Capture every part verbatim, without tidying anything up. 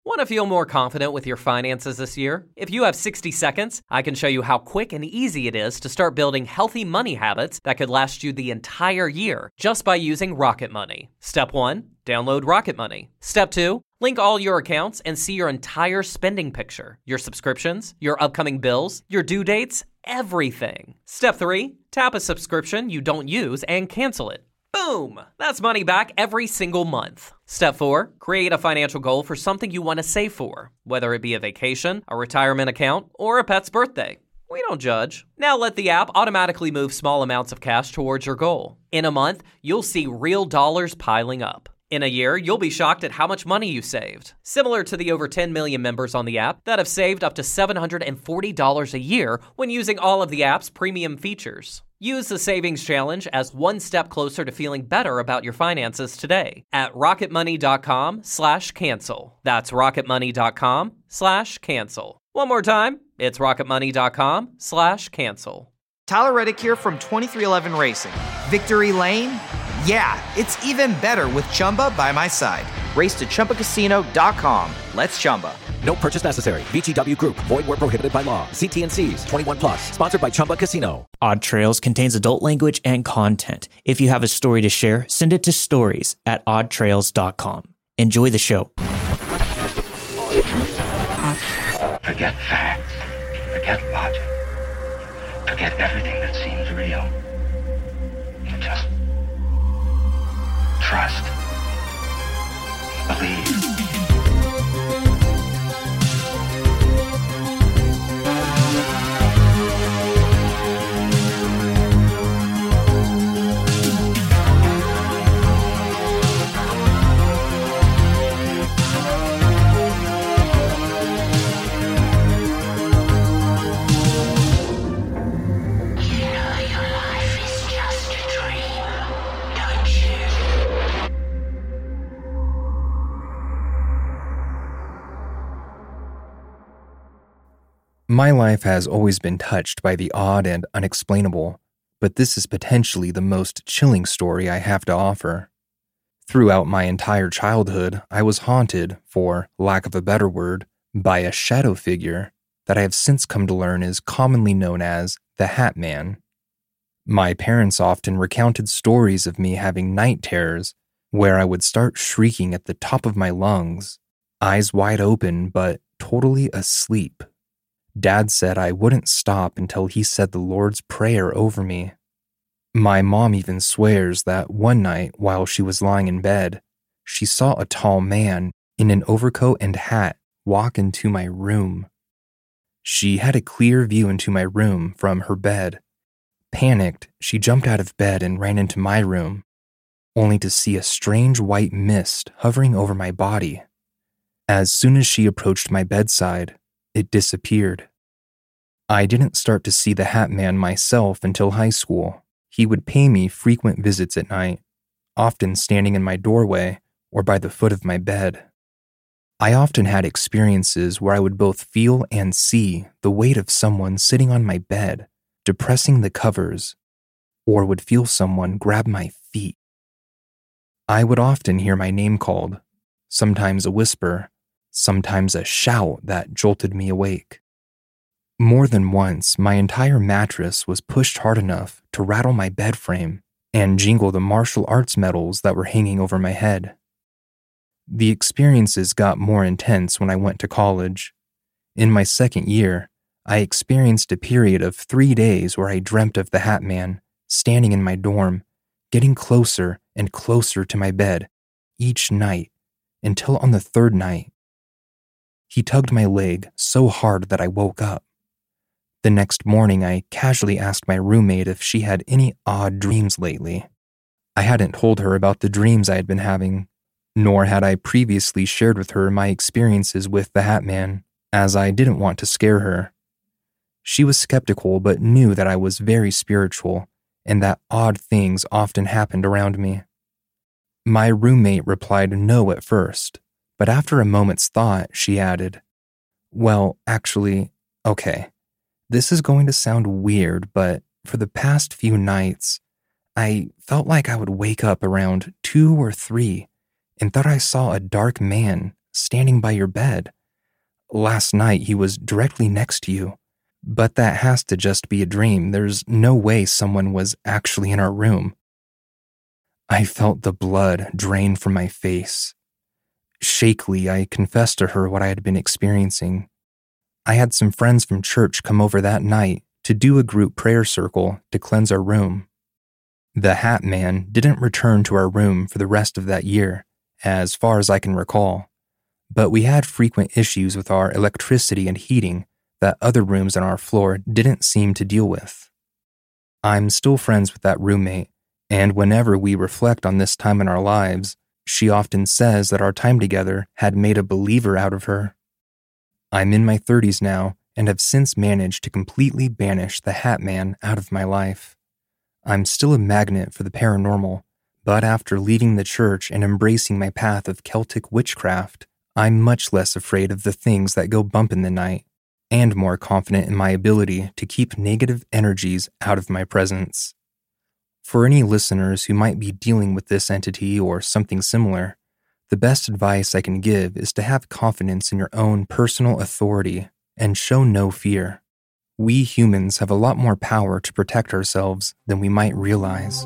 Want to feel more confident with your finances this year? If you have sixty seconds, I can show you how quick and easy it is to start building healthy money habits that could last you the entire year just by using Rocket Money. Step one, download Rocket Money. Step two, link all your accounts and see your entire spending picture, your subscriptions, your upcoming bills, your due dates, everything. Step three, tap a subscription you don't use and cancel it. Boom! That's money back every single month. Step four, create a financial goal for something you want to save for, whether it be a vacation, a retirement account, or a pet's birthday. We don't judge. Now let the app automatically move small amounts of cash towards your goal. In a month, you'll see real dollars piling up. In a year, you'll be shocked at how much money you saved. Similar to the over ten million members on the app that have saved up to seven hundred forty dollars a year when using all of the app's premium features. Use the Savings Challenge as one step closer to feeling better about your finances today at rocketmoney.com slash cancel. That's rocketmoney.com slash cancel. One more time, it's rocketmoney.com slash cancel. Tyler Reddick here from twenty-three eleven Racing. Victory Lane? Yeah, it's even better with Chumba by my side. Race to Chumba Casino dot com. Let's Chumba. No purchase necessary. V G W Group. Void where prohibited by law. See T and C's. twenty-one plus. Sponsored by Chumba Casino. Odd Trails contains adult language and content. If you have a story to share, send it to stories at odd trails dot com. Enjoy the show. Forget facts. Forget logic. Forget everything that seems real. And just trust. Believe. My life has always been touched by the odd and unexplainable, but this is potentially the most chilling story I have to offer. Throughout my entire childhood, I was haunted, for lack of a better word, by a shadow figure that I have since come to learn is commonly known as the Hat Man. My parents often recounted stories of me having night terrors, where I would start shrieking at the top of my lungs, eyes wide open but totally asleep. Dad said I wouldn't stop until he said the Lord's Prayer over me. My mom even swears that one night while she was lying in bed, she saw a tall man in an overcoat and hat walk into my room. She had a clear view into my room from her bed. Panicked, she jumped out of bed and ran into my room, only to see a strange white mist hovering over my body. As soon as she approached my bedside, it disappeared. I didn't start to see the Hat Man myself until high school. He would pay me frequent visits at night, often standing in my doorway or by the foot of my bed. I often had experiences where I would both feel and see the weight of someone sitting on my bed, depressing the covers, or would feel someone grab my feet. I would often hear my name called, sometimes a whisper, sometimes a shout that jolted me awake. More than once, my entire mattress was pushed hard enough to rattle my bed frame and jingle the martial arts medals that were hanging over my head. The experiences got more intense when I went to college. In my second year, I experienced a period of three days where I dreamt of the Hat Man standing in my dorm, getting closer and closer to my bed each night until on the third night, he tugged my leg so hard that I woke up. The next morning, I casually asked my roommate if she had any odd dreams lately. I hadn't told her about the dreams I had been having, nor had I previously shared with her my experiences with the Hat Man, as I didn't want to scare her. She was skeptical but knew that I was very spiritual and that odd things often happened around me. My roommate replied no at first, but after a moment's thought, she added, "Well, actually, okay, this is going to sound weird, but for the past few nights, I felt like I would wake up around two or three and thought I saw a dark man standing by your bed. Last night he was directly next to you. But that has to just be a dream. There's no way someone was actually in our room. I felt the blood drain from my face. Shakily, I confessed to her what I had been experiencing. I had some friends from church come over that night to do a group prayer circle to cleanse our room. The Hat Man didn't return to our room for the rest of that year, as far as I can recall, but we had frequent issues with our electricity and heating that other rooms on our floor didn't seem to deal with. I'm still friends with that roommate, and whenever we reflect on this time in our lives, she often says that our time together had made a believer out of her. I'm in my thirties now and have since managed to completely banish the Hat Man out of my life. I'm still a magnet for the paranormal, but after leaving the church and embracing my path of Celtic witchcraft, I'm much less afraid of the things that go bump in the night, and more confident in my ability to keep negative energies out of my presence. For any listeners who might be dealing with this entity or something similar, the best advice I can give is to have confidence in your own personal authority and show no fear. We humans have a lot more power to protect ourselves than we might realize.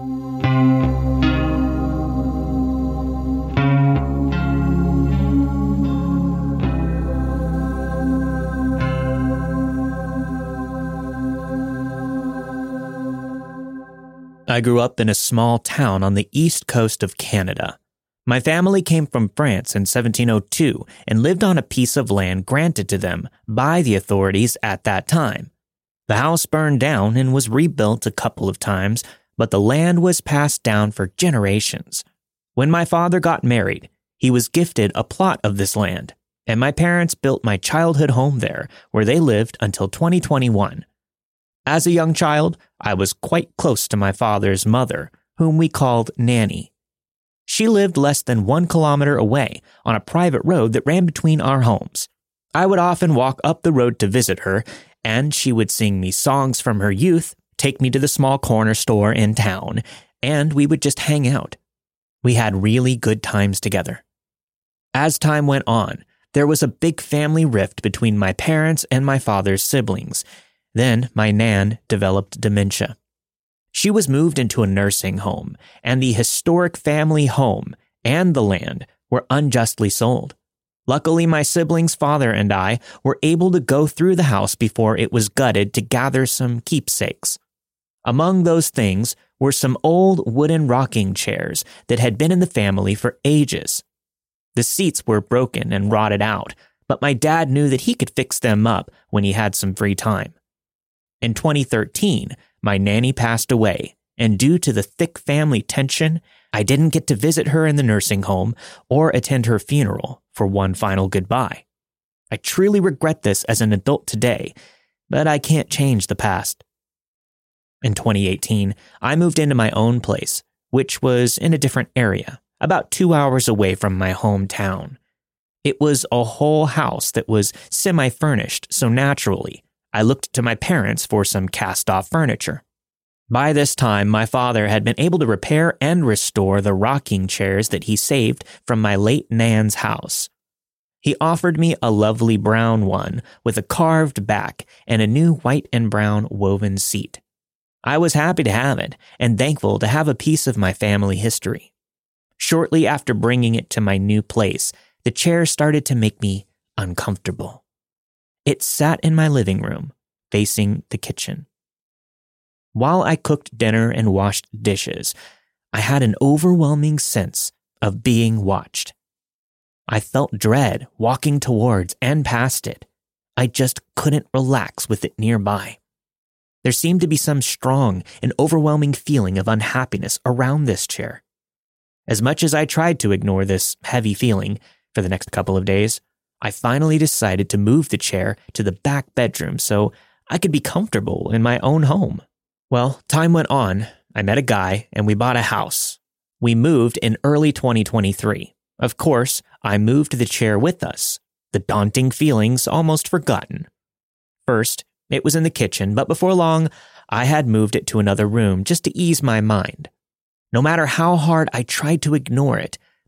I grew up in a small town on the east coast of Canada. My family came from France in seventeen oh two and lived on a piece of land granted to them by the authorities at that time. The house burned down and was rebuilt a couple of times, but the land was passed down for generations. When my father got married, he was gifted a plot of this land, and my parents built my childhood home there, where they lived until twenty twenty-one. As a young child, I was quite close to my father's mother, whom we called Nanny. She lived less than one kilometer away on a private road that ran between our homes. I would often walk up the road to visit her, and she would sing me songs from her youth, take me to the small corner store in town, and we would just hang out. We had really good times together. As time went on, there was a big family rift between my parents and my father's siblings. Then my Nan developed dementia. She was moved into a nursing home, and the historic family home and the land were unjustly sold. Luckily, my siblings' father and I were able to go through the house before it was gutted to gather some keepsakes. Among those things were some old wooden rocking chairs that had been in the family for ages. The seats were broken and rotted out, but my dad knew that he could fix them up when he had some free time. In twenty thirteen, my nanny passed away, and due to the thick family tension, I didn't get to visit her in the nursing home or attend her funeral for one final goodbye. I truly regret this as an adult today, but I can't change the past. In twenty eighteen, I moved into my own place, which was in a different area, about two hours away from my hometown. It was a whole house that was semi-furnished, so naturally, I looked to my parents for some cast-off furniture. By this time, my father had been able to repair and restore the rocking chairs that he saved from my late Nan's house. He offered me a lovely brown one with a carved back and a new white and brown woven seat. I was happy to have it and thankful to have a piece of my family history. Shortly after bringing it to my new place, the chair started to make me uncomfortable. It sat in my living room, facing the kitchen. While I cooked dinner and washed dishes, I had an overwhelming sense of being watched. I felt dread walking towards and past it. I just couldn't relax with it nearby. There seemed to be some strong and overwhelming feeling of unhappiness around this chair. As much as I tried to ignore this heavy feeling for the next couple of days, I finally decided to move the chair to the back bedroom so I could be comfortable in my own home. Well, time went on. I met a guy and we bought a house. We moved in early twenty twenty-three. Of course, I moved the chair with us, the daunting feelings almost forgotten. First, it was in the kitchen, but before long, I had moved it to another room just to ease my mind. No matter how hard I tried to ignore it,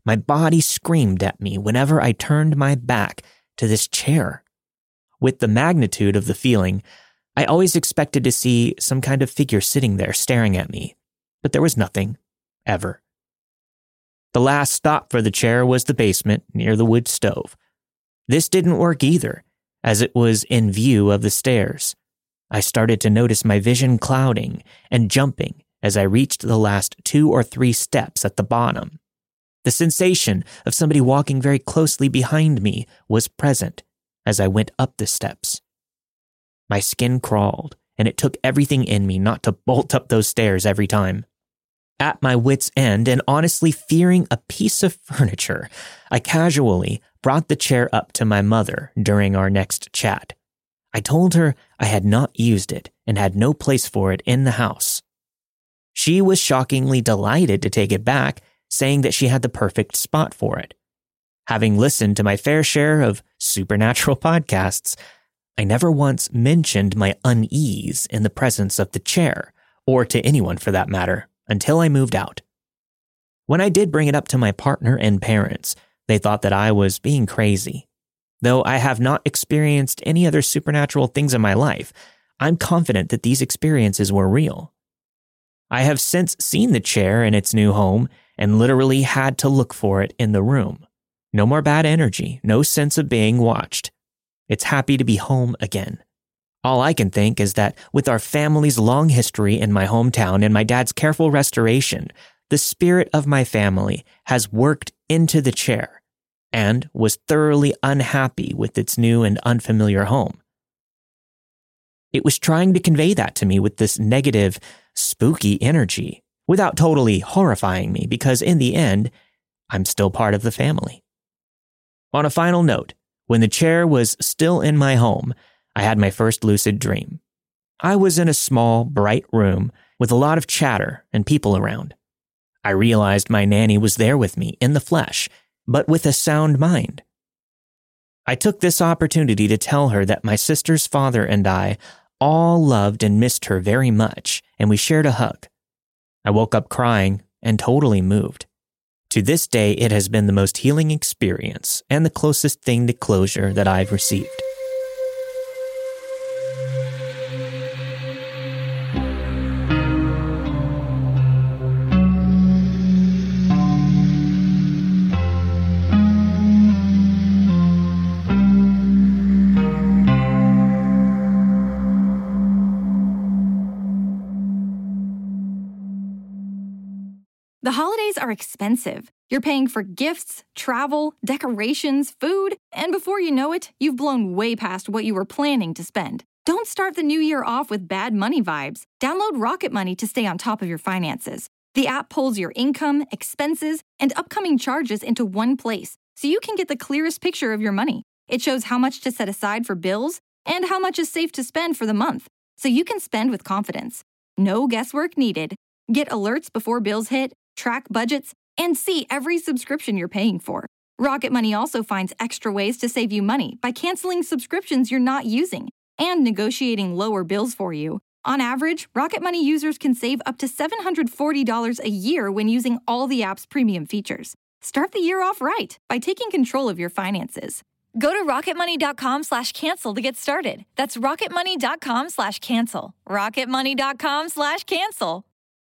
My body screamed at me whenever I turned my back to this chair. With the magnitude of the feeling, I always expected to see some kind of figure sitting there staring at me, but there was nothing, ever. The last stop for the chair was the basement near the wood stove. This didn't work either, as it was in view of the stairs. I started to notice my vision clouding and jumping as I reached the last two or three steps at the bottom. The sensation of somebody walking very closely behind me was present as I went up the steps. My skin crawled, and it took everything in me not to bolt up those stairs every time. At my wit's end and honestly fearing a piece of furniture, I casually brought the chair up to my mother during our next chat. I told her I had not used it and had no place for it in the house. She was shockingly delighted to take it back, saying that she had the perfect spot for it. Having listened to my fair share of supernatural podcasts, I never once mentioned my unease in the presence of the chair, or to anyone for that matter, until I moved out. When I did bring it up to my partner and parents, they thought that I was being crazy. Though I have not experienced any other supernatural things in my life, I'm confident that these experiences were real. I have since seen the chair in its new home and literally had to look for it in the room. No more bad energy, no sense of being watched. It's happy to be home again. All I can think is that with our family's long history in my hometown and my dad's careful restoration, the spirit of my family has worked into the chair and was thoroughly unhappy with its new and unfamiliar home. It was trying to convey that to me with this negative, spooky energy without totally horrifying me because in the end, I'm still part of the family. On a final note, when the chair was still in my home, I had my first lucid dream. I was in a small, bright room with a lot of chatter and people around. I realized my nanny was there with me in the flesh, but with a sound mind. I took this opportunity to tell her that my sister's father and I all loved and missed her very much, and we shared a hug. I woke up crying and totally moved. To this day, it has been the most healing experience and the closest thing to closure that I've received. The holidays are expensive. You're paying for gifts, travel, decorations, food, and before you know it, you've blown way past what you were planning to spend. Don't start the new year off with bad money vibes. Download Rocket Money to stay on top of your finances. The app pulls your income, expenses, and upcoming charges into one place, so you can get the clearest picture of your money. It shows how much to set aside for bills and how much is safe to spend for the month, so you can spend with confidence. No guesswork needed. Get alerts before bills hit, track budgets, and see every subscription you're paying for. Rocket Money also finds extra ways to save you money by canceling subscriptions you're not using and negotiating lower bills for you. On average, Rocket Money users can save up to seven hundred forty dollars a year when using all the app's premium features. Start the year off right by taking control of your finances. Go to rocketmoney.com slash cancel to get started. That's rocketmoney.com slash cancel. rocketmoney.com slash cancel.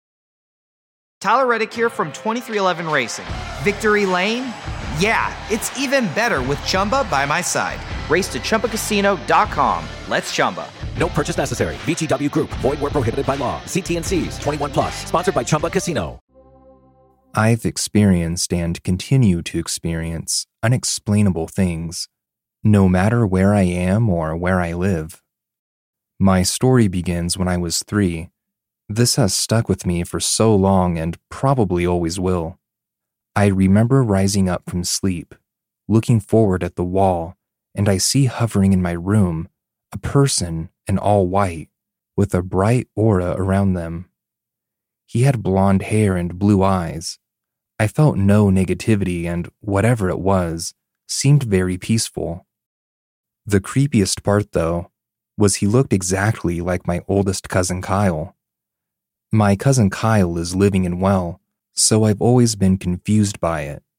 Tyler Reddick here from twenty-three eleven Racing. Victory Lane? Yeah, it's even better with Chumba by my side. Race to Chumba Casino dot com. Let's Chumba. No purchase necessary. V G W Group. Void where prohibited by law. See T and C's. twenty-one plus. Sponsored by Chumba Casino. I've experienced and continue to experience unexplainable things, no matter where I am or where I live. My story begins when I was three. This has stuck with me for so long and probably always will. I remember rising up from sleep, looking forward at the wall, and I see hovering in my room a person in all white with a bright aura around them. He had blonde hair and blue eyes. I felt no negativity, and whatever it was seemed very peaceful. The creepiest part, though, was he looked exactly like my oldest cousin Kyle. My cousin Kyle is living and well, so I've always been confused by it.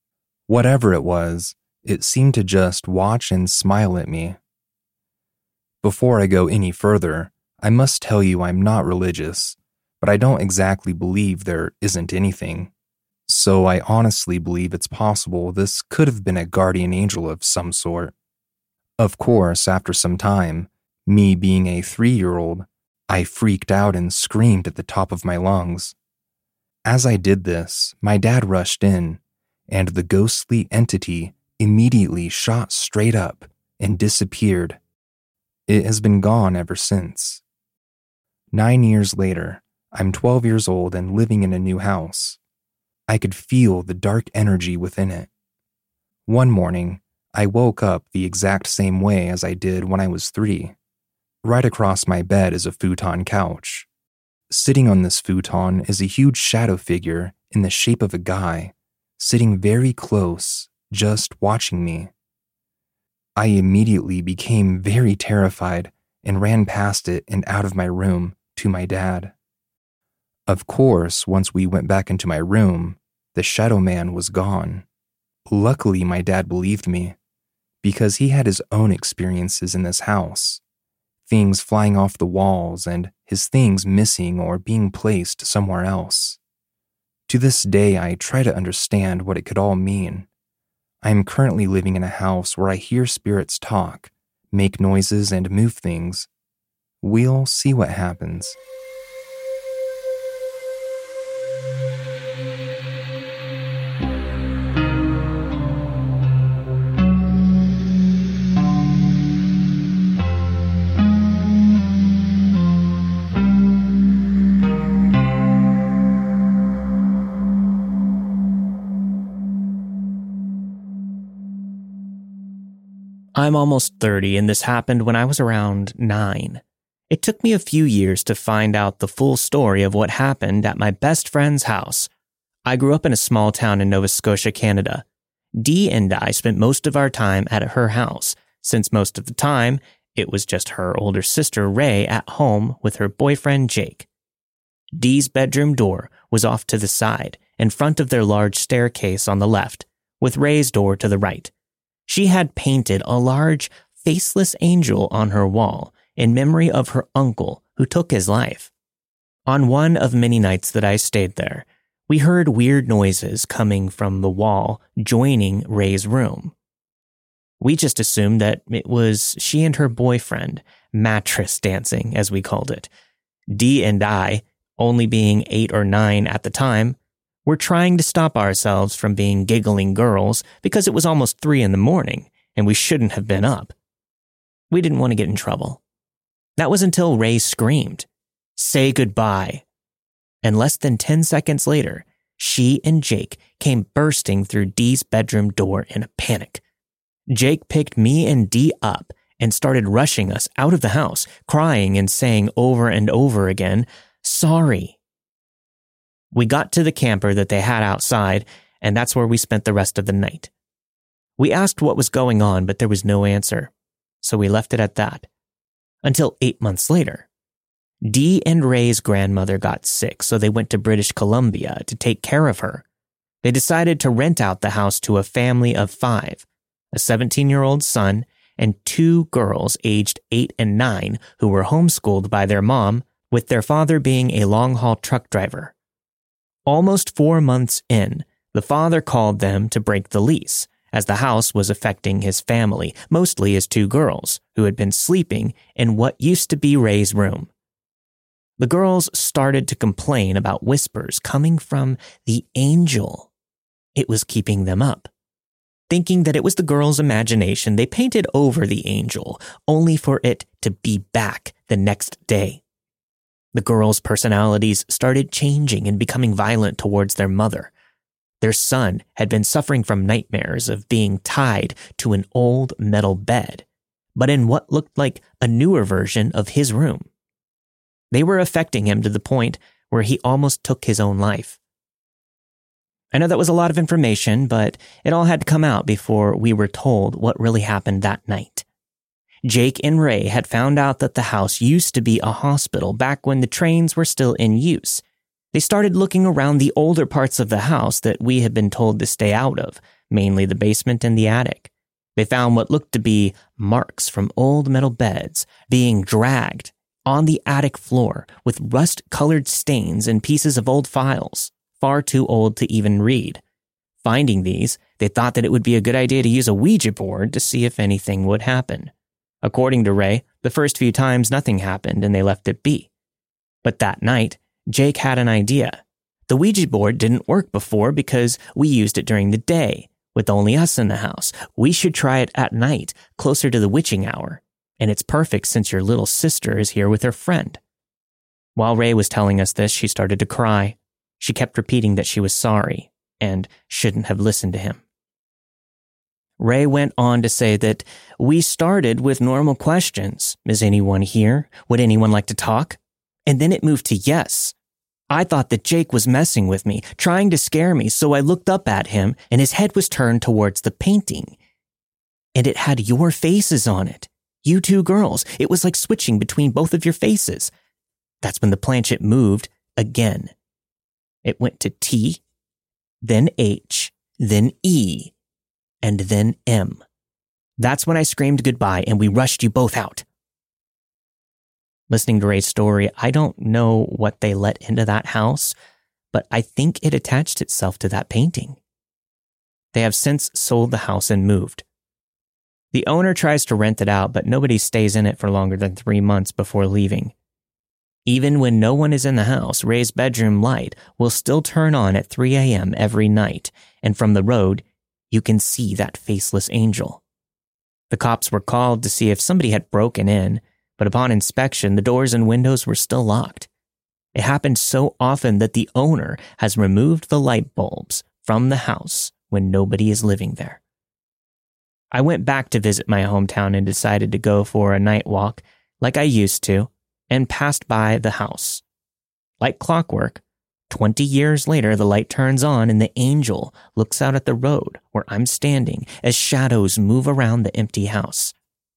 Whatever it was, it seemed to just watch and smile at me. Before I go any further, I must tell you I'm not religious, but I don't exactly believe there isn't anything. So I honestly believe it's possible this could have been a guardian angel of some sort. Of course, after some time, me being a three-year-old, I freaked out and screamed at the top of my lungs. As I did this, my dad rushed in, and the ghostly entity immediately shot straight up and disappeared. It has been gone ever since. Nine years later, I'm twelve years old and living in a new house. I could feel the dark energy within it. One morning, I woke up the exact same way as I did when I was three. Right across my bed is a futon couch. Sitting on this futon is a huge shadow figure in the shape of a guy, sitting very close, just watching me. I immediately became very terrified and ran past it and out of my room to my dad. Of course, once we went back into my room, the shadow man was gone. Luckily, my dad believed me, because he had his own experiences in this house. Things flying off the walls and his things missing or being placed somewhere else. To this day, I try to understand what it could all mean. I am currently living in a house where I hear spirits talk, make noises, and move things. We'll see what happens. I'm almost thirty, and this happened when I was around nine. It took me a few years to find out the full story of what happened at my best friend's house. I grew up in a small town in Nova Scotia, Canada. Dee and I spent most of our time at her house, since most of the time, it was just her older sister, Ray, at home with her boyfriend, Jake. Dee's bedroom door was off to the side, in front of their large staircase on the left, with Ray's door to the right. She had painted a large, faceless angel on her wall in memory of her uncle who took his life. On one of many nights that I stayed there, we heard weird noises coming from the wall joining Ray's room. We just assumed that it was she and her boyfriend, mattress dancing, as we called it. Dee and I, only being eight or nine at the time, were trying to stop ourselves from being giggling girls because it was almost three in the morning and we shouldn't have been up. We didn't want to get in trouble. That was until Ray screamed, "Say goodbye." And less than ten seconds later, she and Jake came bursting through Dee's bedroom door in a panic. Jake picked me and Dee up and started rushing us out of the house, crying and saying over and over again, "Sorry." We got to the camper that they had outside, and that's where we spent the rest of the night. We asked what was going on, but there was no answer, so we left it at that. Until eight months later. Dee and Ray's grandmother got sick, so they went to British Columbia to take care of her. They decided to rent out the house to a family of five, a seventeen-year-old son and two girls aged eight and nine who were homeschooled by their mom, with their father being a long-haul truck driver. Almost four months in, the father called them to break the lease, as the house was affecting his family, mostly his two girls, who had been sleeping in what used to be Ray's room. The girls started to complain about whispers coming from the angel. It was keeping them up. Thinking that it was the girls' imagination, they painted over the angel, only for it to be back the next day. The girls' personalities started changing and becoming violent towards their mother. Their son had been suffering from nightmares of being tied to an old metal bed, but in what looked like a newer version of his room. They were affecting him to the point where he almost took his own life. I know that was a lot of information, but it all had to come out before we were told what really happened that night. Jake and Ray had found out that the house used to be a hospital back when the trains were still in use. They started looking around the older parts of the house that we had been told to stay out of, mainly the basement and the attic. They found what looked to be marks from old metal beds being dragged on the attic floor with rust-colored stains and pieces of old files, far too old to even read. Finding these, they thought that it would be a good idea to use a Ouija board to see if anything would happen. According to Ray, the first few times nothing happened and they left it be. But that night, Jake had an idea. The Ouija board didn't work before because we used it during the day, with only us in the house. We should try it at night, closer to the witching hour. And it's perfect since your little sister is here with her friend. While Ray was telling us this, she started to cry. She kept repeating that she was sorry and shouldn't have listened to him. Ray went on to say that we started with normal questions. Is anyone here? Would anyone like to talk? And then it moved to yes. I thought that Jake was messing with me, trying to scare me, so I looked up at him and his head was turned towards the painting. And it had your faces on it. You two girls. It was like switching between both of your faces. That's when the planchette moved again. It went to T, then H, then E, and then M. That's when I screamed goodbye and we rushed you both out. Listening to Ray's story, I don't know what they let into that house, but I think it attached itself to that painting. They have since sold the house and moved. The owner tries to rent it out, but nobody stays in it for longer than three months before leaving. Even when no one is in the house, Ray's bedroom light will still turn on at three a.m. every night, and from the road, you can see that faceless angel. The cops were called to see if somebody had broken in, but upon inspection, the doors and windows were still locked. It happened so often that the owner has removed the light bulbs from the house when nobody is living there. I went back to visit my hometown and decided to go for a night walk like I used to, and passed by the house. Like clockwork, twenty years later, the light turns on and the angel looks out at the road where I'm standing as shadows move around the empty house.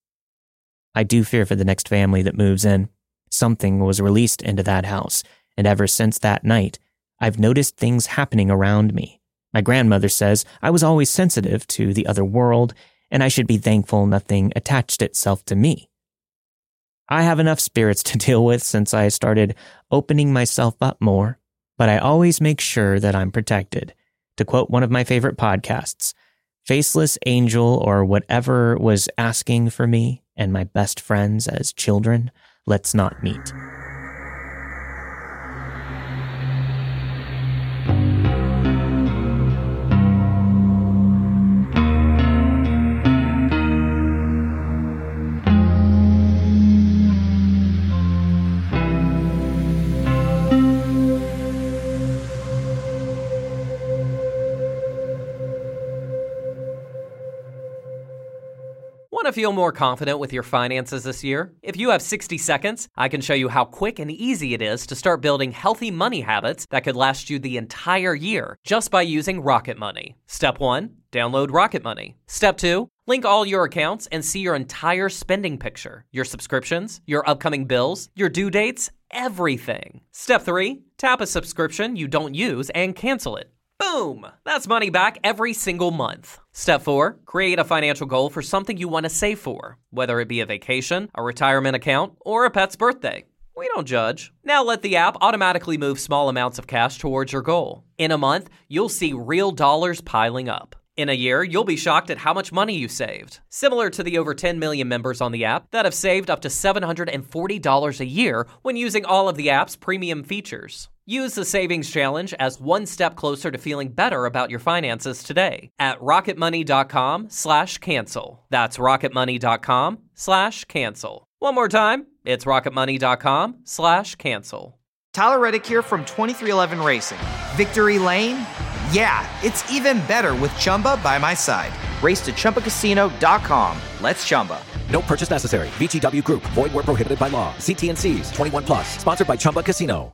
I do fear for the next family that moves in. Something was released into that house, and ever since that night, I've noticed things happening around me. My grandmother says I was always sensitive to the other world, and I should be thankful nothing attached itself to me. I have enough spirits to deal with since I started opening myself up more, but I always make sure that I'm protected. To quote one of my favorite podcasts, faceless angel or whatever was asking for me and my best friends as children, let's not meet. Want to feel more confident with your finances this year? If you have sixty seconds, I can show you how quick and easy it is to start building healthy money habits that could last you the entire year just by using Rocket Money. Step one, download Rocket Money. Step two, link all your accounts and see your entire spending picture, your subscriptions, your upcoming bills, your due dates, everything. Step three, tap a subscription you don't use and cancel it. Boom! That's money back every single month. Step four, create a financial goal for something you want to save for, whether it be a vacation, a retirement account, or a pet's birthday. We don't judge. Now let the app automatically move small amounts of cash towards your goal. In a month, you'll see real dollars piling up. In a year, you'll be shocked at how much money you saved. Similar to the over ten million members on the app that have saved up to seven hundred forty dollars a year when using all of the app's premium features. Use the Savings Challenge as one step closer to feeling better about your finances today at rocketmoney.com slash cancel. That's rocketmoney.com slash cancel. One more time, it's rocketmoney.com slash cancel. Tyler Reddick here from twenty-three eleven Racing. Victory Lane? Yeah, it's even better with Chumba by my side. Race to Chumba Casino dot com. Let's Chumba. No purchase necessary. V G W Group. Void where prohibited by law. See T N Cs. twenty-one plus. Sponsored by Chumba Casino.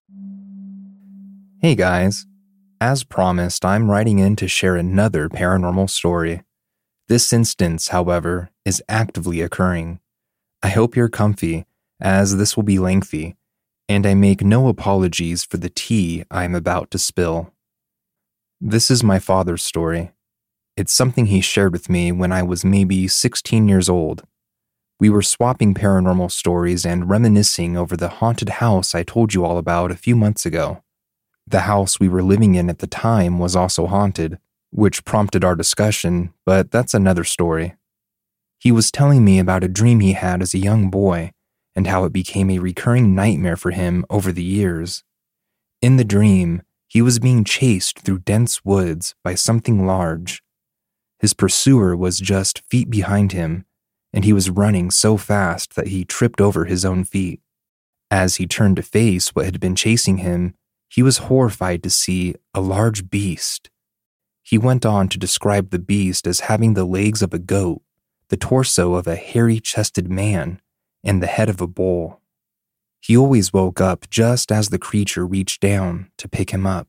Hey guys. As promised, I'm writing in to share another paranormal story. This instance, however, is actively occurring. I hope you're comfy, as this will be lengthy, and I make no apologies for the tea I am about to spill. This is my father's story. It's something he shared with me when I was maybe sixteen years old. We were swapping paranormal stories and reminiscing over the haunted house I told you all about a few months ago. The house we were living in at the time was also haunted, which prompted our discussion, but that's another story. He was telling me about a dream he had as a young boy and how it became a recurring nightmare for him over the years. In the dream, he was being chased through dense woods by something large. His pursuer was just feet behind him, and he was running so fast that he tripped over his own feet. As he turned to face what had been chasing him, he was horrified to see a large beast. He went on to describe the beast as having the legs of a goat, the torso of a hairy-chested man, and the head of a bull. He always woke up just as the creature reached down to pick him up.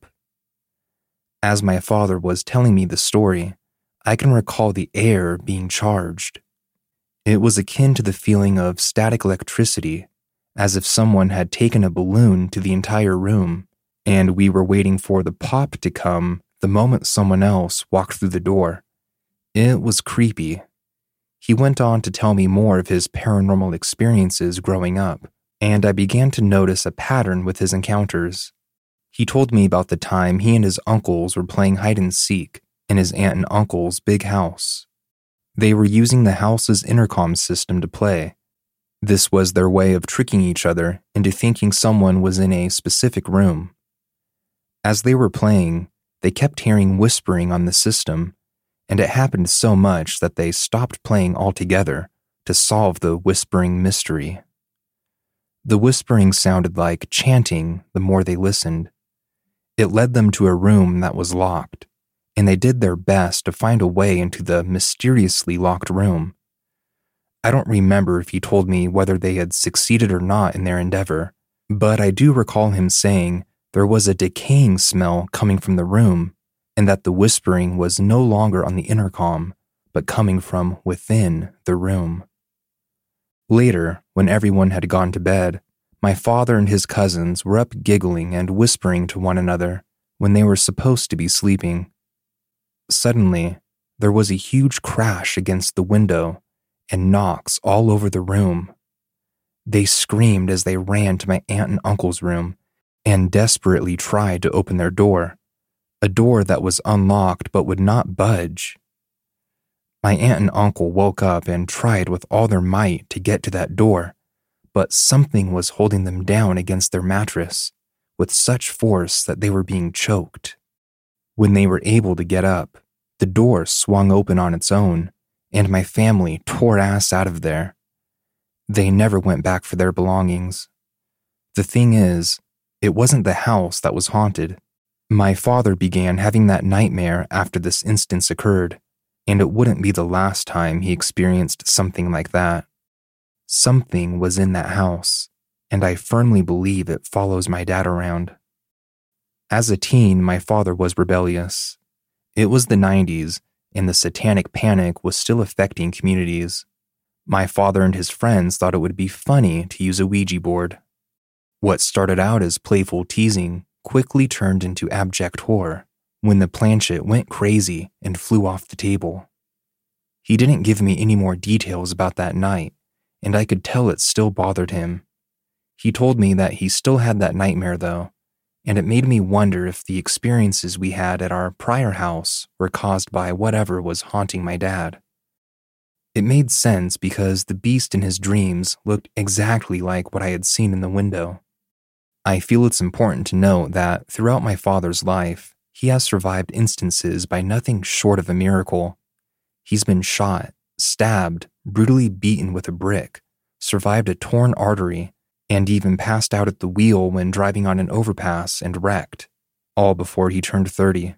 As my father was telling me the story, I can recall the air being charged. It was akin to the feeling of static electricity, as if someone had taken a balloon to the entire room, and we were waiting for the pop to come the moment someone else walked through the door. It was creepy. He went on to tell me more of his paranormal experiences growing up, and I began to notice a pattern with his encounters. He told me about the time he and his uncles were playing hide-and-seek in his aunt and uncle's big house. They were using the house's intercom system to play. This was their way of tricking each other into thinking someone was in a specific room. As they were playing, they kept hearing whispering on the system, and it happened so much that they stopped playing altogether to solve the whispering mystery. The whispering sounded like chanting the more they listened. It led them to a room that was locked, and they did their best to find a way into the mysteriously locked room. I don't remember if he told me whether they had succeeded or not in their endeavor, but I do recall him saying there was a decaying smell coming from the room, and that the whispering was no longer on the intercom, but coming from within the room. Later, when everyone had gone to bed, my father and his cousins were up giggling and whispering to one another when they were supposed to be sleeping. Suddenly, there was a huge crash against the window and knocks all over the room. They screamed as they ran to my aunt and uncle's room and desperately tried to open their door, a door that was unlocked but would not budge. My aunt and uncle woke up and tried with all their might to get to that door, but something was holding them down against their mattress with such force that they were being choked. When they were able to get up, the door swung open on its own, and my family tore ass out of there. They never went back for their belongings. The thing is, it wasn't the house that was haunted. My father began having that nightmare after this instance occurred, and it wouldn't be the last time he experienced something like that. Something was in that house, and I firmly believe it follows my dad around. As a teen, my father was rebellious. It was the nineties, and the satanic panic was still affecting communities. My father and his friends thought it would be funny to use a Ouija board. What started out as playful teasing quickly turned into abject horror when the planchette went crazy and flew off the table. He didn't give me any more details about that night, and I could tell it still bothered him. He told me that he still had that nightmare though, and it made me wonder if the experiences we had at our prior house were caused by whatever was haunting my dad. It made sense because the beast in his dreams looked exactly like what I had seen in the window. I feel it's important to note that throughout my father's life, he has survived instances by nothing short of a miracle. He's been shot, stabbed, brutally beaten with a brick, survived a torn artery, and even passed out at the wheel when driving on an overpass and wrecked, all before he turned thirty.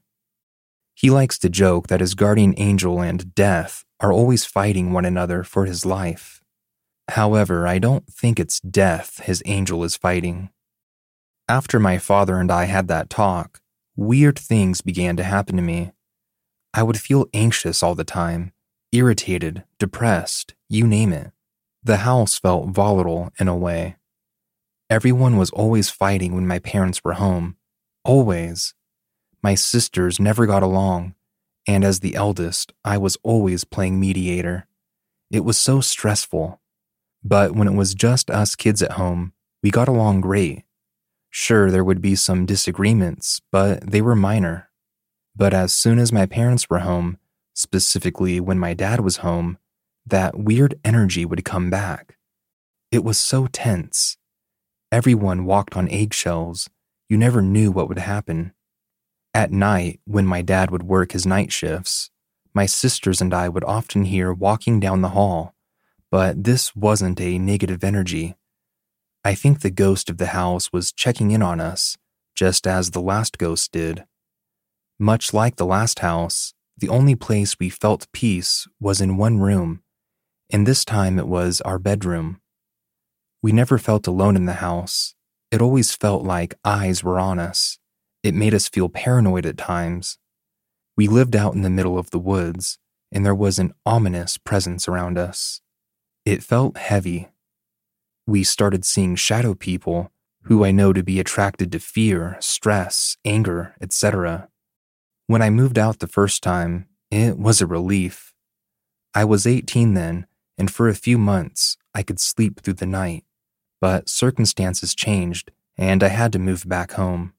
He likes to joke that his guardian angel and death are always fighting one another for his life. However, I don't think it's death his angel is fighting. After my father and I had that talk, weird things began to happen to me. I would feel anxious all the time, irritated, depressed, you name it. The house felt volatile in a way. Everyone was always fighting when my parents were home. Always. My sisters never got along, and as the eldest, I was always playing mediator. It was so stressful. But when it was just us kids at home, we got along great. Sure, there would be some disagreements, but they were minor. But as soon as my parents were home, specifically when my dad was home, that weird energy would come back. It was so tense. Everyone walked on eggshells. You never knew what would happen. At night, when my dad would work his night shifts, my sisters and I would often hear walking down the hall, but this wasn't a negative energy. I think the ghost of the house was checking in on us, just as the last ghost did. Much like the last house, the only place we felt peace was in one room, and this time it was our bedroom. We never felt alone in the house. It always felt like eyes were on us. It made us feel paranoid at times. We lived out in the middle of the woods, and there was an ominous presence around us. It felt heavy. We started seeing shadow people, who I know to be attracted to fear, stress, anger, et cetera. When I moved out the first time, it was a relief. I was eighteen then, and for a few months, I could sleep through the night. But circumstances changed, and I had to move back home.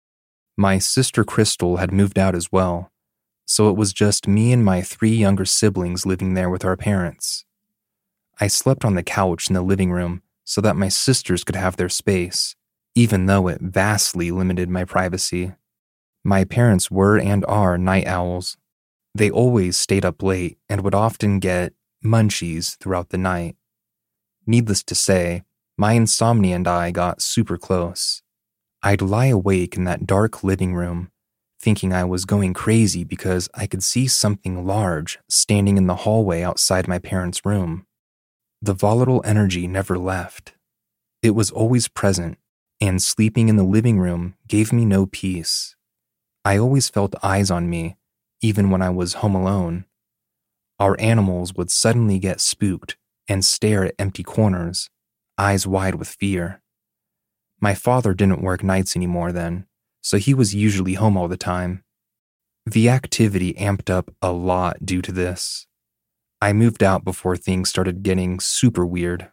My sister Crystal had moved out as well, so it was just me and my three younger siblings living there with our parents. I slept on the couch in the living room so that my sisters could have their space, even though it vastly limited my privacy. My parents were and are night owls. They always stayed up late and would often get munchies throughout the night. Needless to say, my insomnia and I got super close. I'd lie awake in that dark living room, thinking I was going crazy because I could see something large standing in the hallway outside my parents' room. The volatile energy never left. It was always present, and sleeping in the living room gave me no peace. I always felt eyes on me, even when I was home alone. Our animals would suddenly get spooked and stare at empty corners, eyes wide with fear. My father didn't work nights anymore then, so he was usually home all the time. The activity amped up a lot due to this. I moved out before things started getting super weird.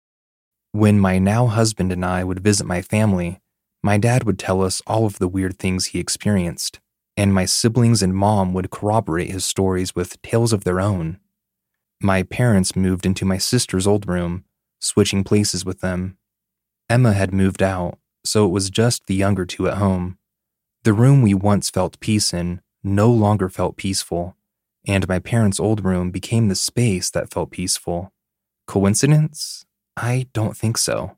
When my now husband and I would visit my family, my dad would tell us all of the weird things he experienced, and my siblings and mom would corroborate his stories with tales of their own. My parents moved into my sister's old room, switching places with them. Emma had moved out, so it was just the younger two at home. The room we once felt peace in no longer felt peaceful, and my parents' old room became the space that felt peaceful. Coincidence? I don't think so.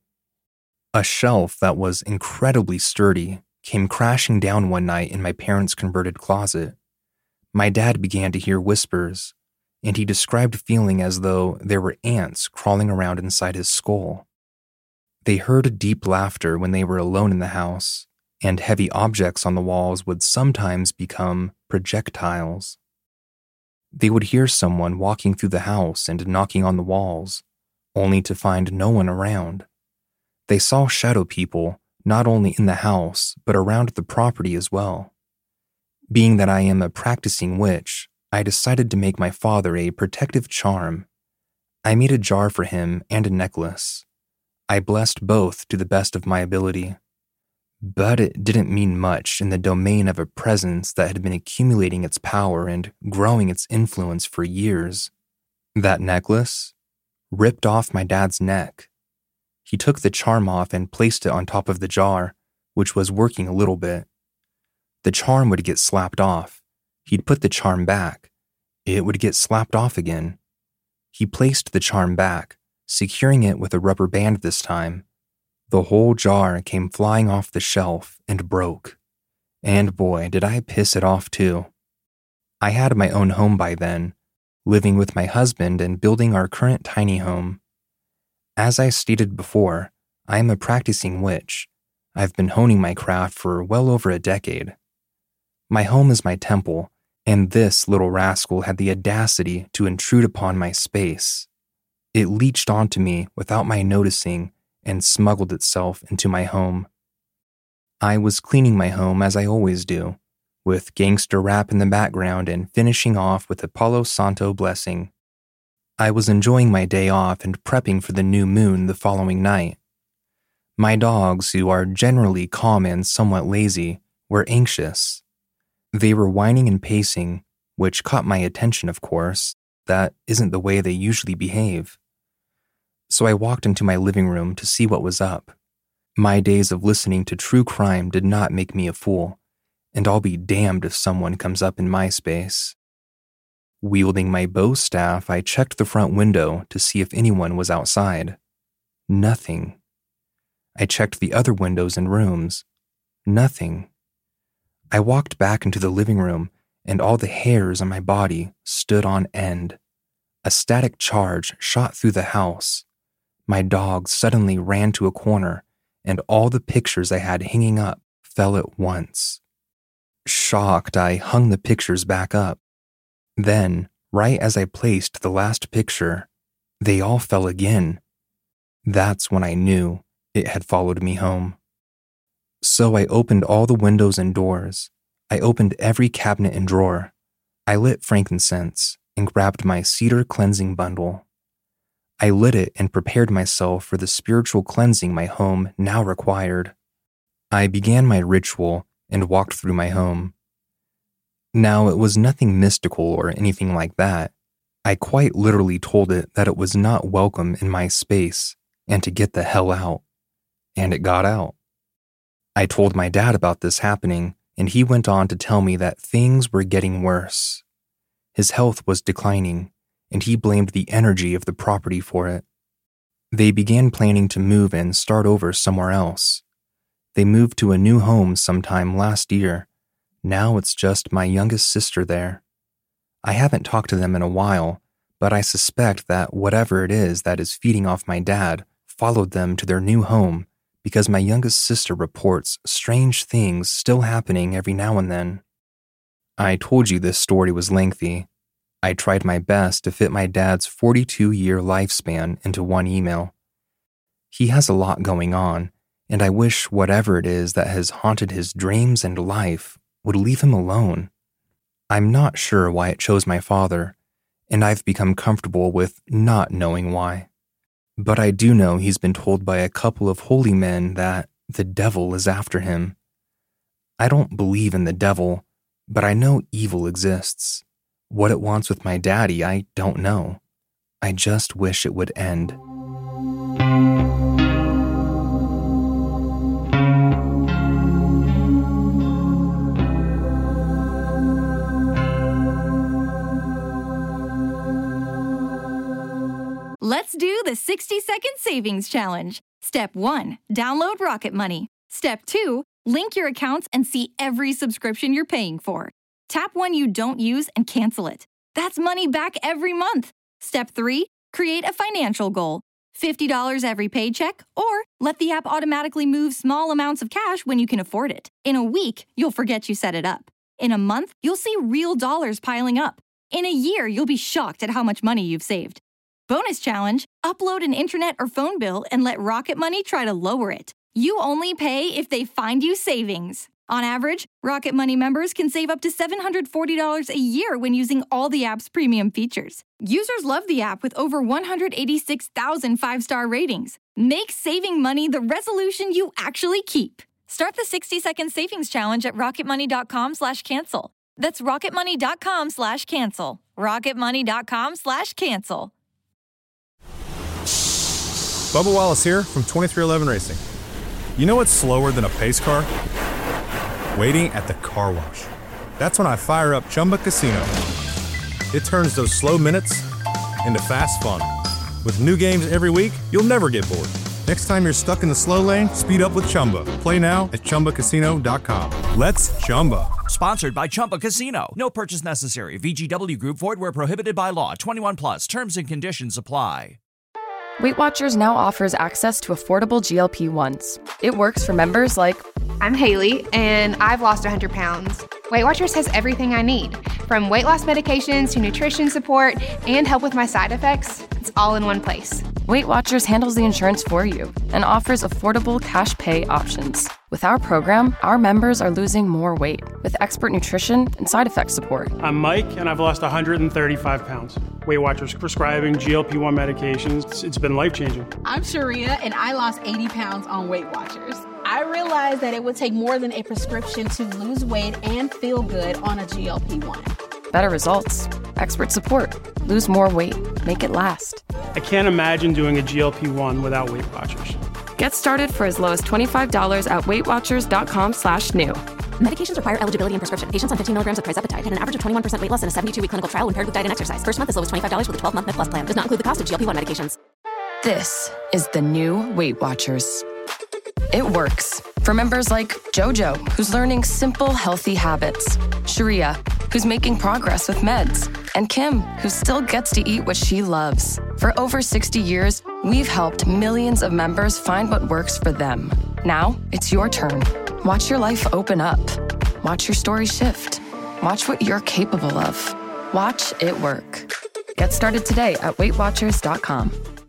A shelf that was incredibly sturdy came crashing down one night in my parents' converted closet. My dad began to hear whispers, and he described feeling as though there were ants crawling around inside his skull. They heard deep laughter when they were alone in the house, and heavy objects on the walls would sometimes become projectiles. They would hear someone walking through the house and knocking on the walls, only to find no one around. They saw shadow people not only in the house, but around the property as well. Being that I am a practicing witch, I decided to make my father a protective charm. I made a jar for him and a necklace. I blessed both to the best of my ability. But it didn't mean much in the domain of a presence that had been accumulating its power and growing its influence for years. That necklace ripped off my dad's neck. He took the charm off and placed it on top of the jar, which was working a little bit. The charm would get slapped off. He'd put the charm back. It would get slapped off again. He placed the charm back, securing it with a rubber band this time. The whole jar came flying off the shelf and broke. And boy, did I piss it off too. I had my own home by then, living with my husband and building our current tiny home. As I stated before, I am a practicing witch. I've been honing my craft for well over a decade. My home is my temple, and this little rascal had the audacity to intrude upon my space. It leached onto me without my noticing and smuggled itself into my home. I was cleaning my home as I always do, with gangster rap in the background and finishing off with a Palo Santo blessing. I was enjoying my day off and prepping for the new moon the following night. My dogs, who are generally calm and somewhat lazy, were anxious. They were whining and pacing, which caught my attention, of course. That isn't the way they usually behave. So I walked into my living room to see what was up. My days of listening to true crime did not make me a fool, and I'll be damned if someone comes up in my space. Wielding my bow staff, I checked the front window to see if anyone was outside. Nothing. I checked the other windows and rooms. Nothing. I walked back into the living room, and all the hairs on my body stood on end. A static charge shot through the house. My dog suddenly ran to a corner, and all the pictures I had hanging up fell at once. Shocked, I hung the pictures back up. Then, right as I placed the last picture, they all fell again. That's when I knew it had followed me home. So I opened all the windows and doors. I opened every cabinet and drawer. I lit frankincense and grabbed my cedar cleansing bundle. I lit it and prepared myself for the spiritual cleansing my home now required. I began my ritual and walked through my home. Now, it was nothing mystical or anything like that. I quite literally told it that it was not welcome in my space and to get the hell out. And it got out. I told my dad about this happening, and he went on to tell me that things were getting worse. His health was declining, and he blamed the energy of the property for it. They began planning to move and start over somewhere else. They moved to a new home sometime last year. Now it's just my youngest sister there. I haven't talked to them in a while, but I suspect that whatever it is that is feeding off my dad followed them to their new home because my youngest sister reports strange things still happening every now and then. I told you this story was lengthy. I tried my best to fit my dad's forty-two-year lifespan into one email. He has a lot going on, and I wish whatever it is that has haunted his dreams and life would leave him alone. I'm not sure why it chose my father, and I've become comfortable with not knowing why. But I do know he's been told by a couple of holy men that the devil is after him. I don't believe in the devil, but I know evil exists. What it wants with my daddy, I don't know. I just wish it would end. Let's do the sixty-second savings challenge. Step one, download Rocket Money. Step two, link your accounts and see every subscription you're paying for. Tap one you don't use and cancel it. That's money back every month. Step three, create a financial goal. fifty dollars every paycheck, or let the app automatically move small amounts of cash when you can afford it. In a week, you'll forget you set it up. In a month, you'll see real dollars piling up. In a year, you'll be shocked at how much money you've saved. Bonus challenge, upload an internet or phone bill and let Rocket Money try to lower it. You only pay if they find you savings. On average, Rocket Money members can save up to seven hundred forty dollars a year when using all the app's premium features. Users love the app with over one hundred eighty-six thousand five-star ratings. Make saving money the resolution you actually keep. Start the sixty-second savings challenge at rocketmoney.com slash cancel. That's rocketmoney.com slash cancel. rocketmoney.com slash cancel. Bubba Wallace here from twenty-three eleven Racing. You know what's slower than a pace car? Waiting at the car wash. That's when I fire up Chumba Casino. It turns those slow minutes into fast fun. With new games every week, you'll never get bored. Next time you're stuck in the slow lane, speed up with Chumba. Play now at chumba casino dot com. Let's Chumba. Sponsored by Chumba Casino. No purchase necessary. V G W Group. Void where prohibited by law. twenty-one plus. Terms and conditions apply. Weight Watchers now offers access to affordable G L P ones. It works for members like... I'm Haley, and I've lost one hundred pounds. Weight Watchers has everything I need, from weight loss medications to nutrition support and help with my side effects. It's all in one place. Weight Watchers handles the insurance for you and offers affordable cash pay options. With our program, our members are losing more weight with expert nutrition and side effect support. I'm Mike, and I've lost one hundred thirty-five pounds. Weight Watchers prescribing G L P one medications. It's been life-changing. I'm Sharia, and I lost eighty pounds on Weight Watchers. I realized that it would take more than a prescription to lose weight and feel good on a G L P one. Better results, expert support, lose more weight, make it last. I can't imagine doing a G L P one without Weight Watchers. Get started for as low as twenty-five dollars at weightwatchers.com slash new. Medications require eligibility and prescription. Patients on fifteen milligrams of trizepatide had an average of twenty-one percent weight loss in a seventy-two week clinical trial when paired with diet and exercise. First month as low as twenty-five dollars with a twelve month Med Plus plan. Does not include the cost of G L P one medications. This is the new Weight Watchers. It works for members like Jojo, who's learning simple, healthy habits, Sharia, who's making progress with meds, and Kim, who still gets to eat what she loves. For over sixty years, we've helped millions of members find what works for them. Now, it's your turn. Watch your life open up. Watch your story shift. Watch what you're capable of. Watch it work. Get started today at weight watchers dot com.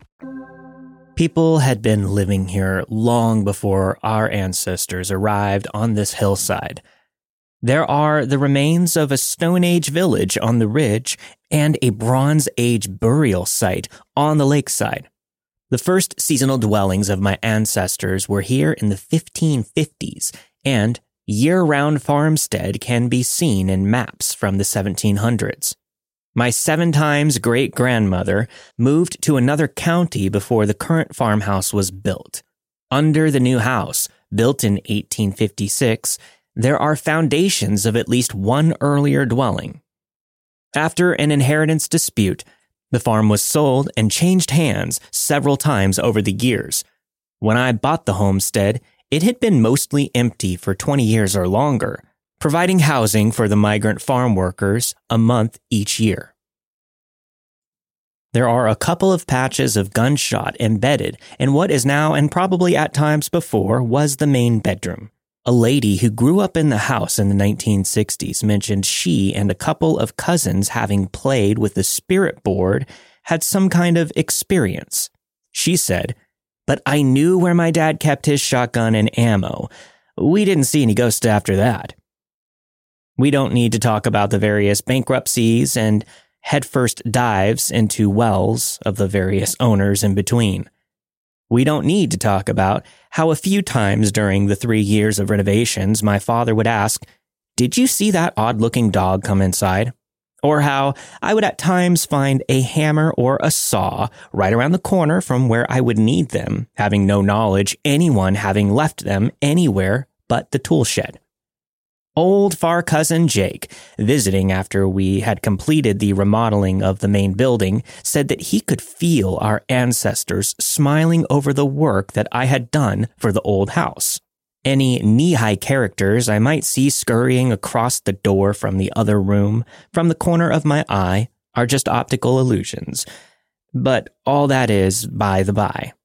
People had been living here long before our ancestors arrived on this hillside. There are the remains of a Stone Age village on the ridge and a Bronze Age burial site on the lakeside. The first seasonal dwellings of my ancestors were here in the fifteen fifties, and year-round farmstead can be seen in maps from the seventeen hundreds. My seven times great-grandmother moved to another county before the current farmhouse was built. Under the new house, built in eighteen fifty-six, there are foundations of at least one earlier dwelling. After an inheritance dispute, the farm was sold and changed hands several times over the years. When I bought the homestead, it had been mostly empty for twenty years or longer, providing housing for the migrant farm workers a month each year. There are a couple of patches of gunshot embedded in what is now and probably at times before was the main bedroom. A lady who grew up in the house in the nineteen sixties mentioned she and a couple of cousins having played with the spirit board had some kind of experience. She said, "But I knew where my dad kept his shotgun and ammo. We didn't see any ghosts after that." We don't need to talk about the various bankruptcies and headfirst dives into wells of the various owners in between. We don't need to talk about how a few times during the three years of renovations my father would ask, "Did you see that odd-looking dog come inside?" Or how I would at times find a hammer or a saw right around the corner from where I would need them, having no knowledge anyone having left them anywhere but the tool shed. Old far cousin Jake, visiting after we had completed the remodeling of the main building, said that he could feel our ancestors smiling over the work that I had done for the old house. Any knee-high characters I might see scurrying across the door from the other room, from the corner of my eye, are just optical illusions. But all that is by the by.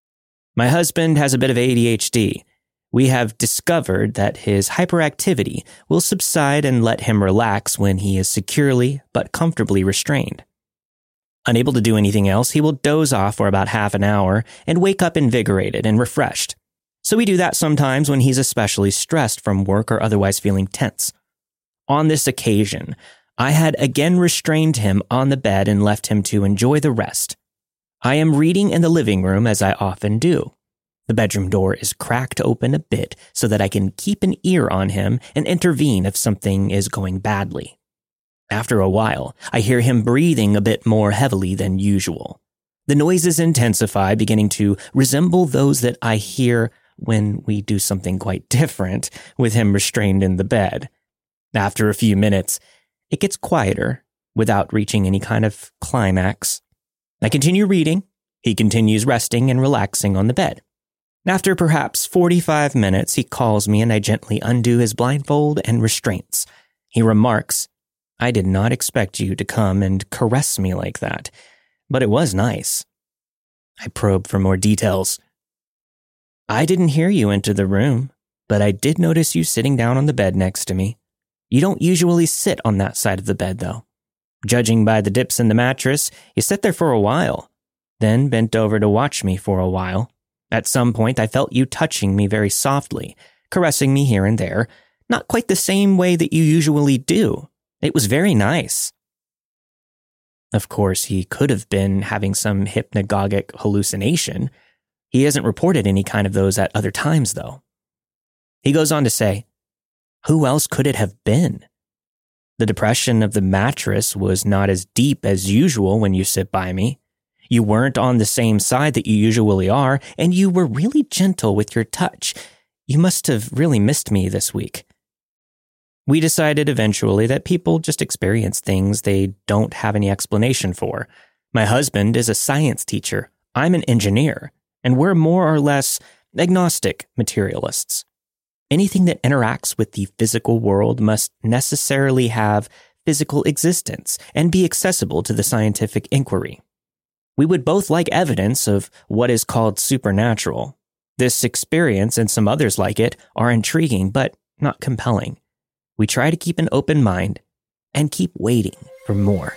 My husband has a bit of A D H D. We have discovered that his hyperactivity will subside and let him relax when he is securely but comfortably restrained. Unable to do anything else, he will doze off for about half an hour and wake up invigorated and refreshed. So we do that sometimes when he's especially stressed from work or otherwise feeling tense. On this occasion, I had again restrained him on the bed and left him to enjoy the rest. I am reading in the living room as I often do. The bedroom door is cracked open a bit so that I can keep an ear on him and intervene if something is going badly. After a while, I hear him breathing a bit more heavily than usual. The noises intensify, beginning to resemble those that I hear when we do something quite different with him restrained in the bed. After a few minutes, it gets quieter without reaching any kind of climax. I continue reading. He continues resting and relaxing on the bed. After perhaps forty-five minutes, he calls me and I gently undo his blindfold and restraints. He remarks, "I did not expect you to come and caress me like that, but it was nice." I probe for more details. "I didn't hear you enter the room, but I did notice you sitting down on the bed next to me. You don't usually sit on that side of the bed, though. Judging by the dips in the mattress, you sat there for a while. then bent over to watch me for a while. At some point, I felt you touching me very softly, caressing me here and there, not quite the same way that you usually do. It was very nice. Of course, he could have been having some hypnagogic hallucination. He hasn't reported any kind of those at other times, though. He goes on to say, who else could it have been? The depression of the mattress was not as deep as usual when you sit by me. You weren't on the same side that you usually are, and you were really gentle with your touch. You must have really missed me this week. We decided eventually that people just experience things they don't have any explanation for. My husband is a science teacher. I'm an engineer, and we're more or less agnostic materialists. Anything that interacts with the physical world must necessarily have physical existence and be accessible to the scientific inquiry. We would both like evidence of what is called supernatural. This experience and some others like it are intriguing, but not compelling. We try to keep an open mind and keep waiting for more.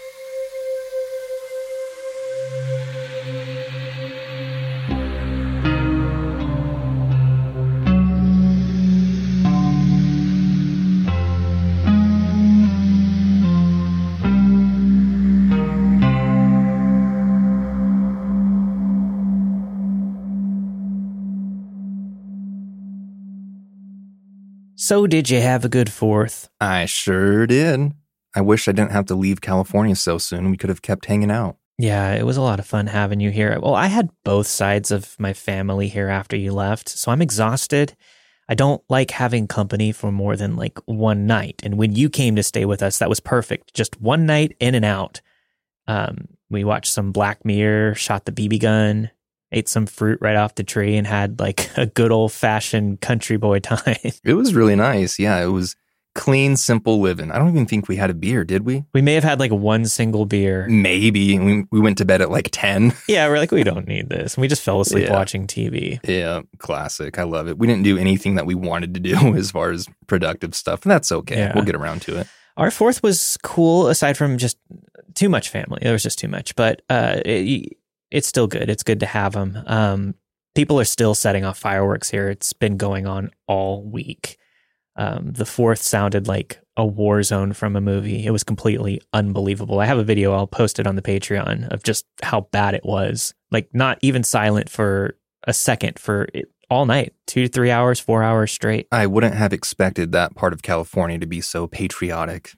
So did you have a good fourth? I sure did. I wish I didn't have to leave California so soon. We could have kept hanging out. Yeah, it was a lot of fun having you here. Well, I had both sides of my family here after you left, so I'm exhausted. I don't like having company for more than like one night. And when you came to stay with us, that was perfect. Just one night in and out. Um, we watched some Black Mirror, shot the B B gun, ate some fruit right off the tree, and had like a good old-fashioned country boy time. It was really nice. Yeah, it was clean, simple living. I don't even think we had a beer, did we? We may have had like one single beer. Maybe. We, we went to bed at like ten. Yeah, we're like, we don't need this. And we just fell asleep yeah. watching T V. Yeah, classic. I love it. We didn't do anything that we wanted to do as far as productive stuff. And that's okay. Yeah. We'll get around to it. Our fourth was cool, aside from just too much family. There was just too much. But uh, it, it's still good. It's good to have them. Um, people are still setting off fireworks here. It's been going on all week. Um, the fourth sounded like a war zone from a movie. It was completely unbelievable. I have a video. I'll post it on the Patreon of just how bad it was. Like not even silent for a second for it, all night, two to three hours, four hours straight. I wouldn't have expected that part of California to be so patriotic.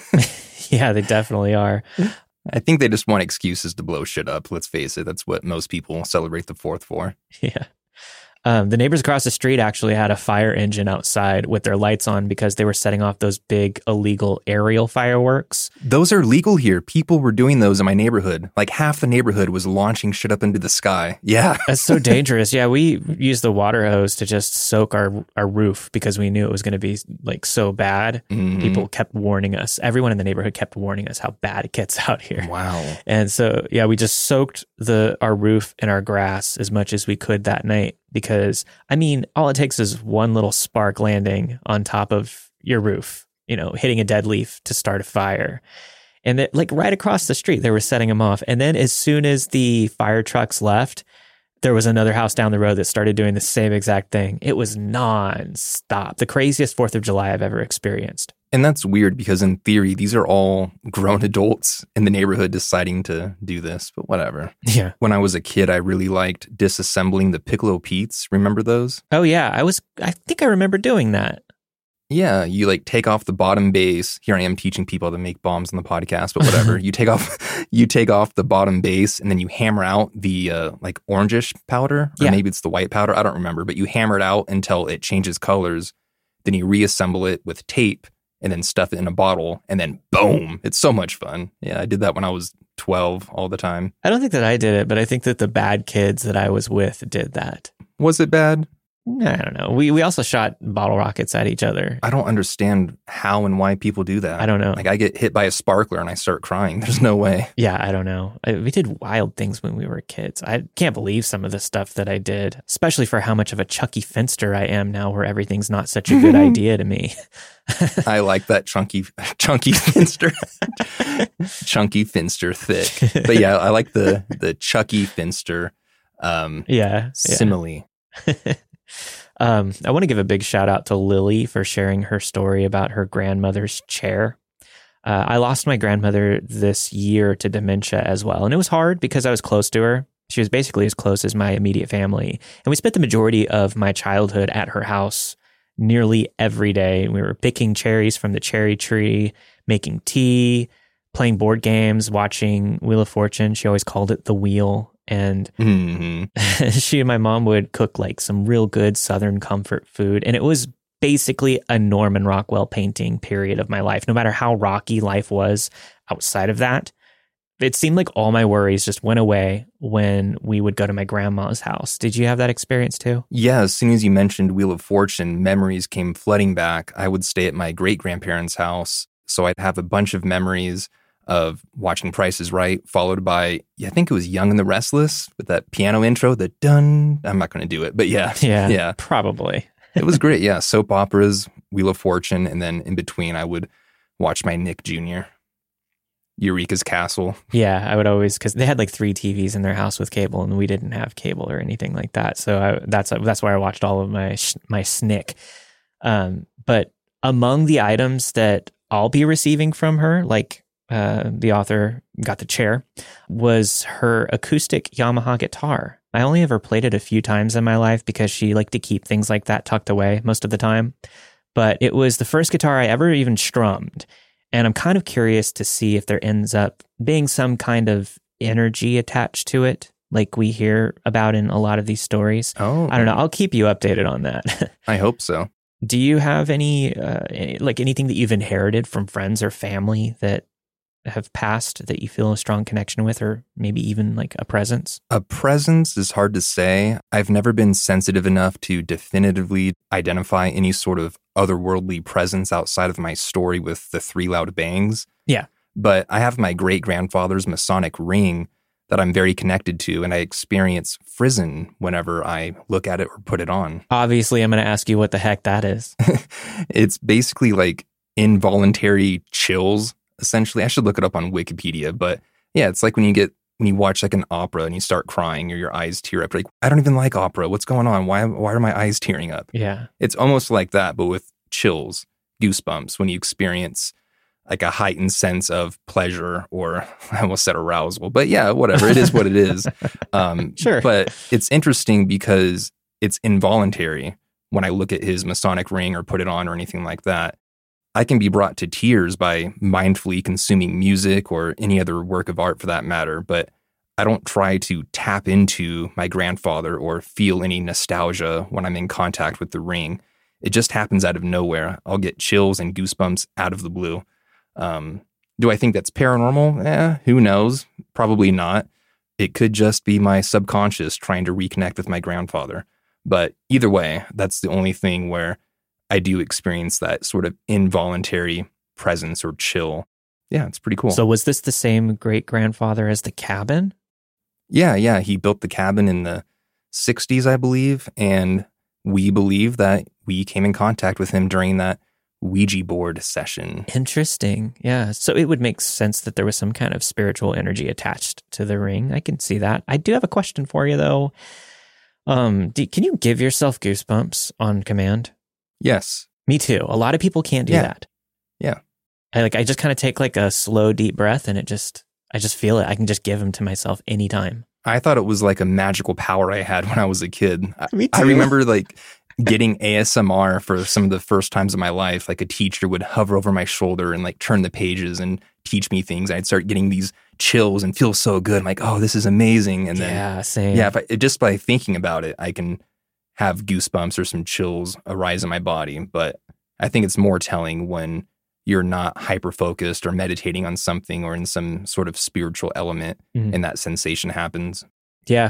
Yeah, they definitely are. I think they just want excuses to blow shit up. Let's face it. That's what most people celebrate the fourth for. Yeah. Um, the neighbors across the street actually had a fire engine outside with their lights on because they were setting off those big illegal aerial fireworks. Those are legal here. People were doing those in my neighborhood. Like half the neighborhood was launching shit up into the sky. Yeah. That's so dangerous. Yeah, we used the water hose to just soak our, our roof because we knew it was going to be like so bad. Mm-hmm. People kept warning us. Everyone in the neighborhood kept warning us how bad it gets out here. Wow. And so, yeah, we just soaked the our roof and our grass as much as we could that night. Because, I mean, all it takes is one little spark landing on top of your roof, you know, hitting a dead leaf to start a fire. And that, like right across the street, they were setting them off. And then as soon as the fire trucks left, there was another house down the road that started doing the same exact thing. It was nonstop. The craziest fourth of July I've ever experienced. And that's weird because in theory, these are all grown adults in the neighborhood deciding to do this, but whatever. Yeah. When I was a kid, I really liked disassembling the Piccolo Petes. Remember those? Oh, yeah. I was, I think I remember doing that. Yeah. You like take off the bottom base. Here I am teaching people to make bombs on the podcast, but whatever. you take off, you take off the bottom base and then you hammer out the uh, like orangish powder, or yeah. maybe it's the white powder. I don't remember, but you hammer it out until it changes colors. Then you reassemble it with tape. And then stuff it in a bottle, and then boom. It's so much fun. Yeah, I did that when I was twelve all the time. I don't think that I did it, but I think that the bad kids that I was with did that. Was it bad? I don't know. We we also shot bottle rockets at each other. I don't understand how and why people do that. I don't know. Like, I get hit by a sparkler and I start crying. There's no way. Yeah, I don't know. I, we did wild things when we were kids. I can't believe some of the stuff that I did, especially for how much of a Chucky Finster I am now, where everything's not such a good idea to me. I like that chunky, chunky Finster. Chunky Finster thick. But yeah, I like the, the Chucky Finster um, yeah, simile. Yeah. Um, I want to give a big shout out to Lily for sharing her story about her grandmother's chair. Uh, I lost my grandmother this year to dementia as well. And it was hard because I was close to her. She was basically as close as my immediate family. And we spent the majority of my childhood at her house nearly every day. We were picking cherries from the cherry tree, making tea, playing board games, watching Wheel of Fortune. She always called it the wheel. And mm-hmm. she and my mom would cook like some real good Southern comfort food. And it was basically a Norman Rockwell painting period of my life. No matter how rocky life was outside of that, it seemed like all my worries just went away when we would go to my grandma's house. Did you have that experience too? Yeah, as soon as you mentioned Wheel of Fortune, memories came flooding back. I would stay at my great-grandparents' house, so I'd have a bunch of memories of watching Price is Right, followed by, yeah, I think it was Young and the Restless with that piano intro, the dun. I'm not going to do it, but yeah. Yeah, yeah. Probably. It was great, yeah. Soap operas, Wheel of Fortune, and then in between I would watch my Nick Junior Eureka's Castle. Yeah, I would always, because they had like three T Vs in their house with cable, and we didn't have cable or anything like that. So I, that's that's why I watched all of my my Snick. Um, but among the items that I'll be receiving from her, like uh, the author got the chair, was her acoustic Yamaha guitar. I only ever played it a few times in my life because she liked to keep things like that tucked away most of the time. But it was the first guitar I ever even strummed. And I'm kind of curious to see if there ends up being some kind of energy attached to it, like we hear about in a lot of these stories. Oh, I don't know. I'll keep you updated on that. I hope so. Do you have any, uh, any, like anything that you've inherited from friends or family that have passed that you feel a strong connection with, or maybe even like a presence? A presence is hard to say. I've never been sensitive enough to definitively identify any sort of otherworldly presence outside of my story with the three loud bangs. Yeah. But I have my great-grandfather's Masonic ring that I'm very connected to, and I experience frisson whenever I look at it or put it on. Obviously, I'm going to ask you what the heck that is. It's basically like involuntary chills. Essentially, I should look it up on Wikipedia, but yeah, it's like when you get when you watch like an opera and you start crying or your eyes tear up. Like, I don't even like opera. What's going on? Why why are my eyes tearing up? Yeah, it's almost like that, but with chills, goosebumps. When you experience like a heightened sense of pleasure, or I almost said arousal, but yeah, whatever. It is what it is. Um, sure, but it's interesting because it's involuntary. When I look at his Masonic ring or put it on or anything like that, I can be brought to tears by mindfully consuming music or any other work of art for that matter, but I don't try to tap into my grandfather or feel any nostalgia when I'm in contact with the ring. It just happens out of nowhere. I'll get chills and goosebumps out of the blue. Um, do I think that's paranormal? Eh, who knows? Probably not. It could just be my subconscious trying to reconnect with my grandfather. But either way, that's the only thing where I do experience that sort of involuntary presence or chill. Yeah, it's pretty cool. So was this the same great-grandfather as the cabin? Yeah, yeah. He built the cabin in the sixties, I believe. And we believe that we came in contact with him during that Ouija board session. Interesting. Yeah. So it would make sense that there was some kind of spiritual energy attached to the ring. I can see that. I do have a question for you, though. Um, do, can you give yourself goosebumps on command? Yes. Me too. A lot of people can't do yeah. that. Yeah. I like I just kind of take like a slow, deep breath and it just, I just feel it. I can just give them to myself anytime. I thought it was like a magical power I had when I was a kid. Me too. I remember like getting A S M R for some of the first times of my life. Like a teacher would hover over my shoulder and like turn the pages and teach me things. I'd start getting these chills and feel so good. I'm like, oh, this is amazing. And then, yeah, same. Yeah, if I, just by thinking about it, I can have goosebumps or some chills arise in my body. But I think it's more telling when you're not hyper-focused or meditating on something or in some sort of spiritual element, mm-hmm. and that sensation happens. Yeah.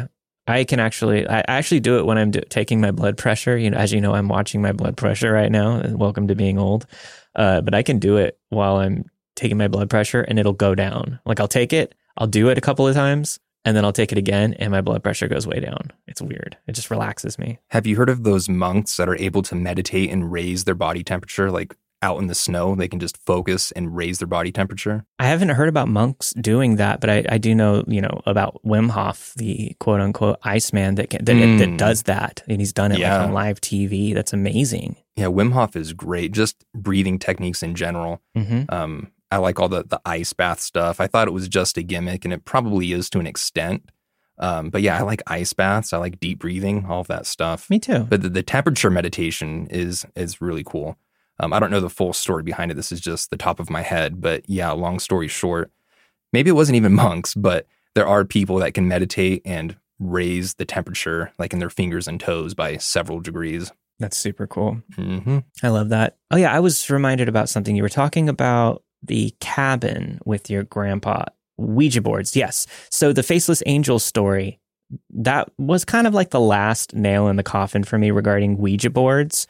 I can actually, I actually do it when I'm do, taking my blood pressure. You know, as you know, I'm watching my blood pressure right now. Welcome to being old. Uh, but I can do it while I'm taking my blood pressure and it'll go down. Like I'll take it, I'll do it a couple of times and then I'll take it again and my blood pressure goes way down. It's weird. It just relaxes me. Have you heard of those monks that are able to meditate and raise their body temperature? Like out in the snow, they can just focus and raise their body temperature. I haven't heard about monks doing that, but I, I do know, you know, about Wim Hof, the quote unquote Iceman that can, that, mm. that does that. And he's done it yeah. like on live T V. That's amazing. Yeah, Wim Hof is great. Just breathing techniques in general. Mm-hmm. Um, I like all the, the ice bath stuff. I thought it was just a gimmick, and it probably is to an extent. Um, but yeah, I like ice baths. I like deep breathing, all of that stuff. Me too. But the, the temperature meditation is is really cool. Um, I don't know the full story behind it. This is just the top of my head. But yeah, long story short, maybe it wasn't even monks, but there are people that can meditate and raise the temperature like in their fingers and toes by several degrees. That's super cool. Mm-hmm. I love that. Oh yeah, I was reminded about something. You were talking about the cabin with your grandpa. Ouija boards, yes. So the Faceless Angel story, that was kind of like the last nail in the coffin for me regarding Ouija boards.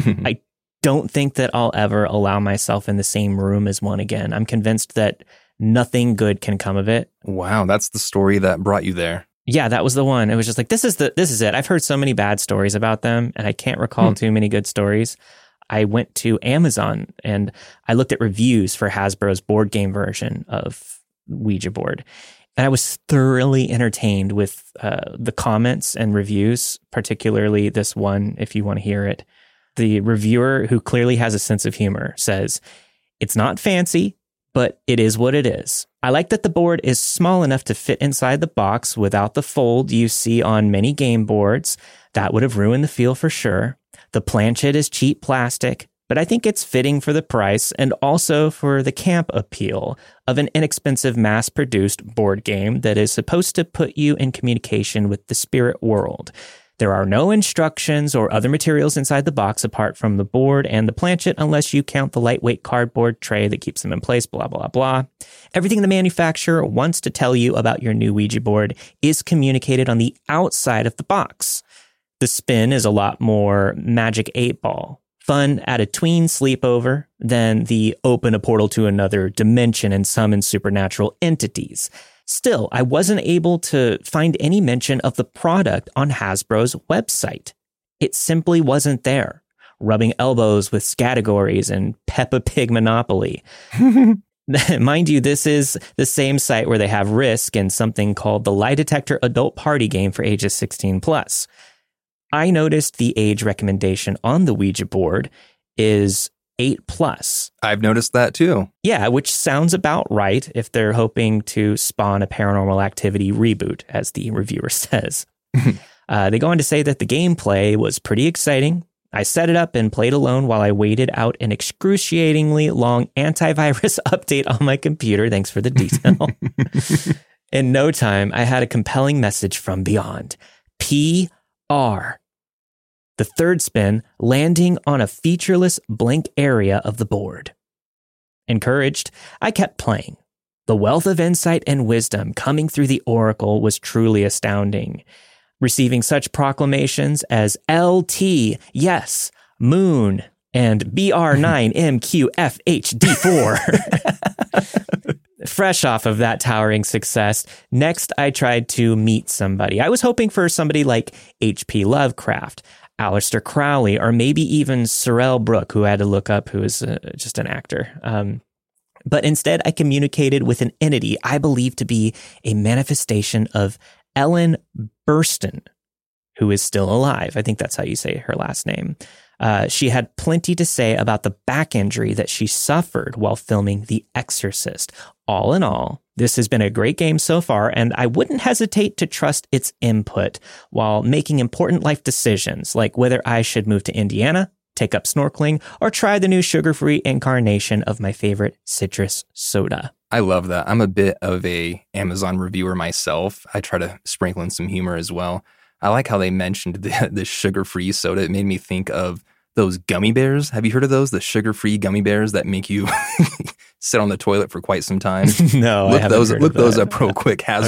I don't think that I'll ever allow myself in the same room as one again. I'm convinced that nothing good can come of it. Wow, that's the story that brought you there. Yeah, that was the one. It was just like, this is the this is it. I've heard so many bad stories about them, and I can't recall hmm. too many good stories. I went to Amazon and I looked at reviews for Hasbro's board game version of Ouija board. And I was thoroughly entertained with uh, the comments and reviews, particularly this one, if you want to hear it. The reviewer, who clearly has a sense of humor, says, "It's not fancy, but it is what it is. I like that the board is small enough to fit inside the box without the fold you see on many game boards. That would have ruined the feel for sure. The planchet is cheap plastic, but I think it's fitting for the price and also for the camp appeal of an inexpensive mass-produced board game that is supposed to put you in communication with the spirit world. There are no instructions or other materials inside the box apart from the board and the planchet unless you count the lightweight cardboard tray that keeps them in place, blah, blah, blah. Everything the manufacturer wants to tell you about your new Ouija board is communicated on the outside of the box. The spin is a lot more Magic eight Ball. Fun at a tween sleepover than the open a portal to another dimension and summon supernatural entities. Still, I wasn't able to find any mention of the product on Hasbro's website. It simply wasn't there. Rubbing elbows with Scattergories and Peppa Pig Monopoly. Mind you, this is the same site where they have Risk and something called the Lie Detector Adult Party Game for ages sixteen plus. I noticed the age recommendation on the Ouija board is eight plus. I've noticed that too. Yeah, which sounds about right if they're hoping to spawn a Paranormal Activity reboot, as the reviewer says. uh, they go on to say that the gameplay was pretty exciting. I set it up and played alone while I waited out an excruciatingly long antivirus update on my computer. Thanks for the detail. In no time, I had a compelling message from beyond. P R. The third spin landing on a featureless blank area of the board. Encouraged, I kept playing. The wealth of insight and wisdom coming through the oracle was truly astounding. Receiving such proclamations as L T, yes, moon, and B R nine M Q F H D four. Fresh off of that towering success, next I tried to meet somebody. I was hoping for somebody like H P Lovecraft, Aleister Crowley, or maybe even Sorrel Brooke, who I had to look up, who is uh, just an actor. Um, but instead, I communicated with an entity I believe to be a manifestation of Ellen Burstyn, who is still alive. I think that's how you say her last name. Uh, she had plenty to say about the back injury that she suffered while filming The Exorcist. All in all, this has been a great game so far, and I wouldn't hesitate to trust its input while making important life decisions, like whether I should move to Indiana, take up snorkeling, or try the new sugar-free incarnation of my favorite citrus soda. I love that. I'm a bit of a Amazon reviewer myself. I try to sprinkle in some humor as well. I like how they mentioned the, the sugar-free soda. It made me think of those gummy bears. Have you heard of those? The sugar-free gummy bears that make you sit on the toilet for quite some time. No, look I haven't those heard look of those that. up real quick. Has, okay.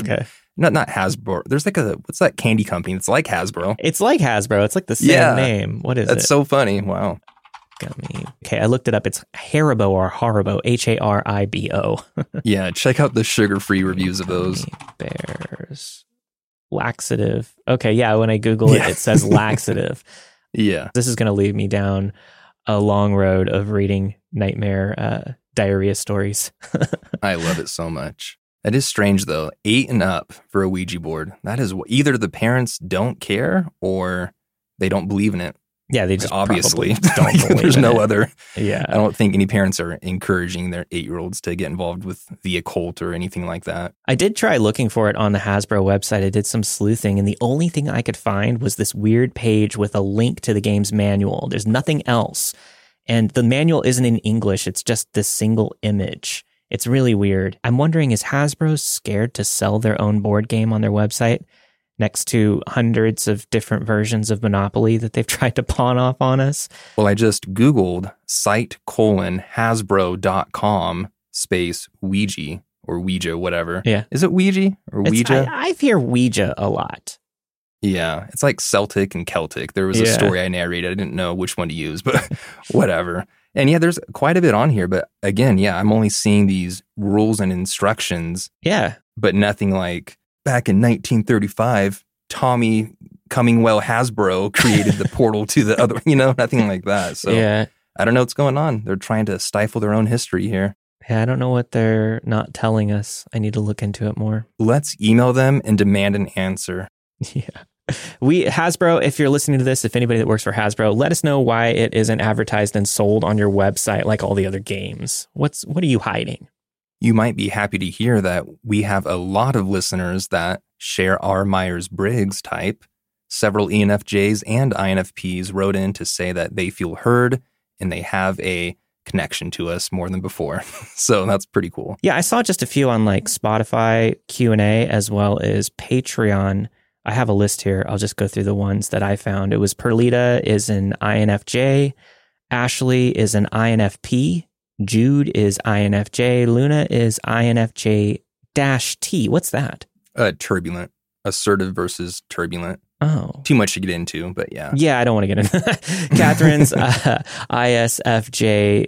Not not Hasbro. There's like a, what's that candy company? It's like Hasbro. It's like Hasbro. It's like the same yeah. name. What is That's it? That's so funny. Wow. Gummy. Okay, I looked it up. It's Haribo or Haribo. H A R I B O. Yeah, check out the sugar-free reviews of those. Gummy bears. Laxative. Okay, yeah, when I Google it, yeah. it says laxative. Yeah. This is going to lead me down a long road of reading nightmare uh, diarrhea stories. I love it so much. It is strange, though. Eight and up for a Ouija board. That is what, either the parents don't care or they don't believe in it. Yeah, they just obviously don't believe There's in no it. other. Yeah. I don't think any parents are encouraging their eight-year-olds to get involved with the occult or anything like that. I did try looking for it on the Hasbro website. I did some sleuthing, and the only thing I could find was this weird page with a link to the game's manual. There's nothing else. And the manual isn't in English. It's just this single image. It's really weird. I'm wondering, is Hasbro scared to sell their own board game on their website next to hundreds of different versions of Monopoly that they've tried to pawn off on us? Well, I just Googled site colon hasbro.com space Ouija or Ouija, whatever. Yeah. Is it Ouija or It's, Ouija? I, I hear Ouija a lot. Yeah. It's like Celtic and Celtic. There was a Yeah. story I narrated. I didn't know which one to use, but whatever. And yeah, there's quite a bit on here. But again, yeah, I'm only seeing these rules and instructions. Yeah. But nothing like back in nineteen thirty-five, Tommy Cummingwell Hasbro created the portal to the other, you know, nothing like that. So Yeah. I don't know what's going on. They're trying to stifle their own history here. Yeah, I don't know what they're not telling us. I need to look into it more. Let's email them and demand an answer. Yeah. We, Hasbro, if you're listening to this, if anybody that works for Hasbro, let us know why it isn't advertised and sold on your website like all the other games. What's, what are you hiding? You might be happy to hear that we have a lot of listeners that share our Myers-Briggs type. Several E N F Js and I N F Ps wrote in to say that they feel heard and they have a connection to us more than before. So that's pretty cool. Yeah, I saw just a few on like Spotify Q and A as well as Patreon. I have a list here. I'll just go through the ones that I found. It was Perlita is an I N F J. Ashley is an I N F P. Jude is I N F J. Luna is I N F J dash T. What's that? Uh, turbulent. Assertive versus turbulent. Oh. Too much to get into, but yeah. Yeah, I don't want to get into that. Catherine's uh, I S F J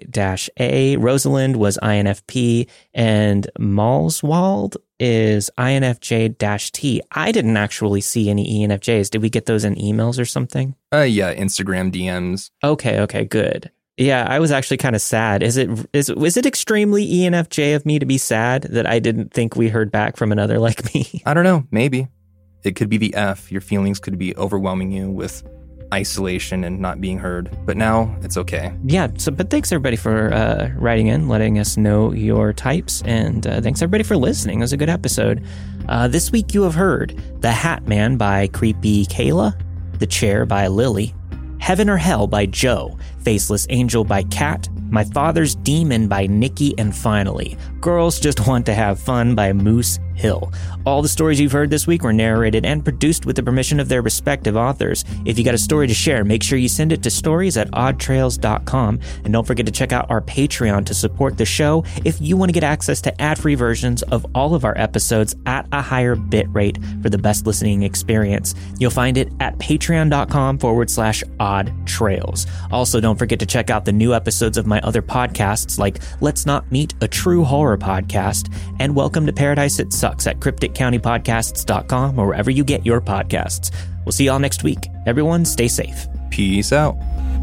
A. Rosalind was I N F P. And Malswald is I N F J T. I didn't actually see any E N F Js. Did we get those in emails or something? Uh, yeah, Instagram D Ms. Okay, okay, good. Yeah, I was actually kind of sad. Is it is was it extremely E N F J of me to be sad that I didn't think we heard back from another like me? I don't know. Maybe. It could be the F. Your feelings could be overwhelming you with isolation and not being heard. But now it's okay. Yeah. So, but thanks everybody for uh, writing in, letting us know your types, and uh, thanks everybody for listening. It was a good episode. Uh, this week you have heard The Hat Man by Creepy Kayla, The Chair by Lily, Heaven or Hell by Joe, Faceless Angel by Kat, My Father's Demon by Nikki, and finally, Girls Just Want to Have Fun by Moose Hill. All the stories you've heard this week were narrated and produced with the permission of their respective authors. If you got a story to share, make sure you send it to stories at odd trails dot com. And don't forget to check out our Patreon to support the show if you want to get access to ad-free versions of all of our episodes at a higher bit rate for the best listening experience. You'll find it at patreon.com forward slash odd trails. Also, don't forget to check out the new episodes of my other podcasts like Let's Not Meet, a True Horror Podcast, and Welcome to Paradise It Sucks at cryptic county podcasts dot com or wherever you get your podcasts. We'll see y'all next week. Everyone, stay safe. Peace out.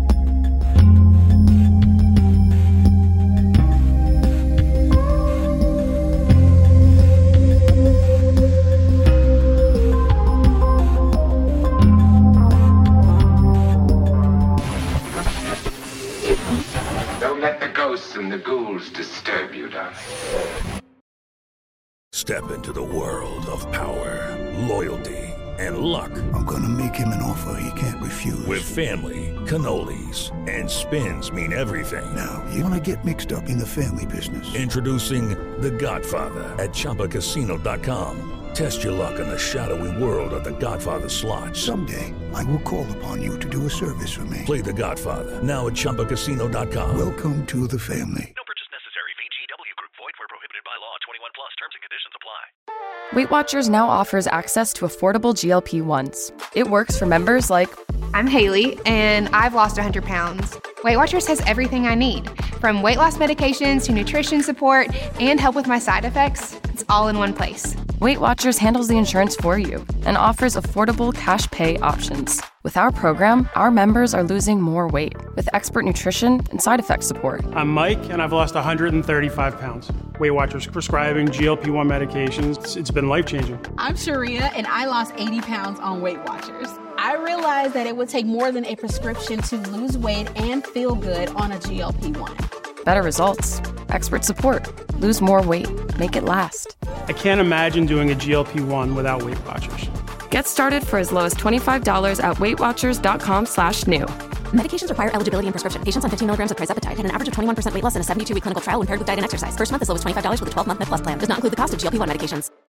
Don't let the ghosts and the ghouls disturb you, darling. Step into the world of power, loyalty, and luck. I'm gonna make him an offer he can't refuse. With family, cannolis, and spins mean everything. Now, you wanna get mixed up in the family business. Introducing The Godfather at Chumba Casino dot com. Test your luck in the shadowy world of The Godfather slot. Someday, I will call upon you to do a service for me. Play The Godfather, now at Chumba Casino dot com. Welcome to the family. No purchase necessary. V G W Group. Void where prohibited by law. twenty-one plus. Terms and conditions apply. Weight Watchers now offers access to affordable G L P ones. It works for members like, I'm Haley, and I've lost one hundred pounds. Weight Watchers has everything I need, from weight loss medications to nutrition support and help with my side effects. It's all in one place. Weight Watchers handles the insurance for you and offers affordable cash pay options. With our program, our members are losing more weight with expert nutrition and side effect support. I'm Mike, and I've lost one hundred thirty-five pounds. Weight Watchers prescribing G L P one medications. It's, it's been life-changing. I'm Sharia, and I lost eighty pounds on Weight Watchers. I realized that it would take more than a prescription to lose weight and feel good on a G L P one. Better results, expert support, lose more weight, make it last. I can't imagine doing a G L P one without Weight Watchers. Get started for as low as twenty-five dollars at weightwatchers.com slash new. Medications require eligibility and prescription. Patients on fifteen milligrams of trizepatide had an average of twenty-one percent weight loss in a seventy-two week clinical trial when paired with diet and exercise. First month as low as twenty-five dollars with a twelve month Med Plus plan. Does not include the cost of G L P one medications.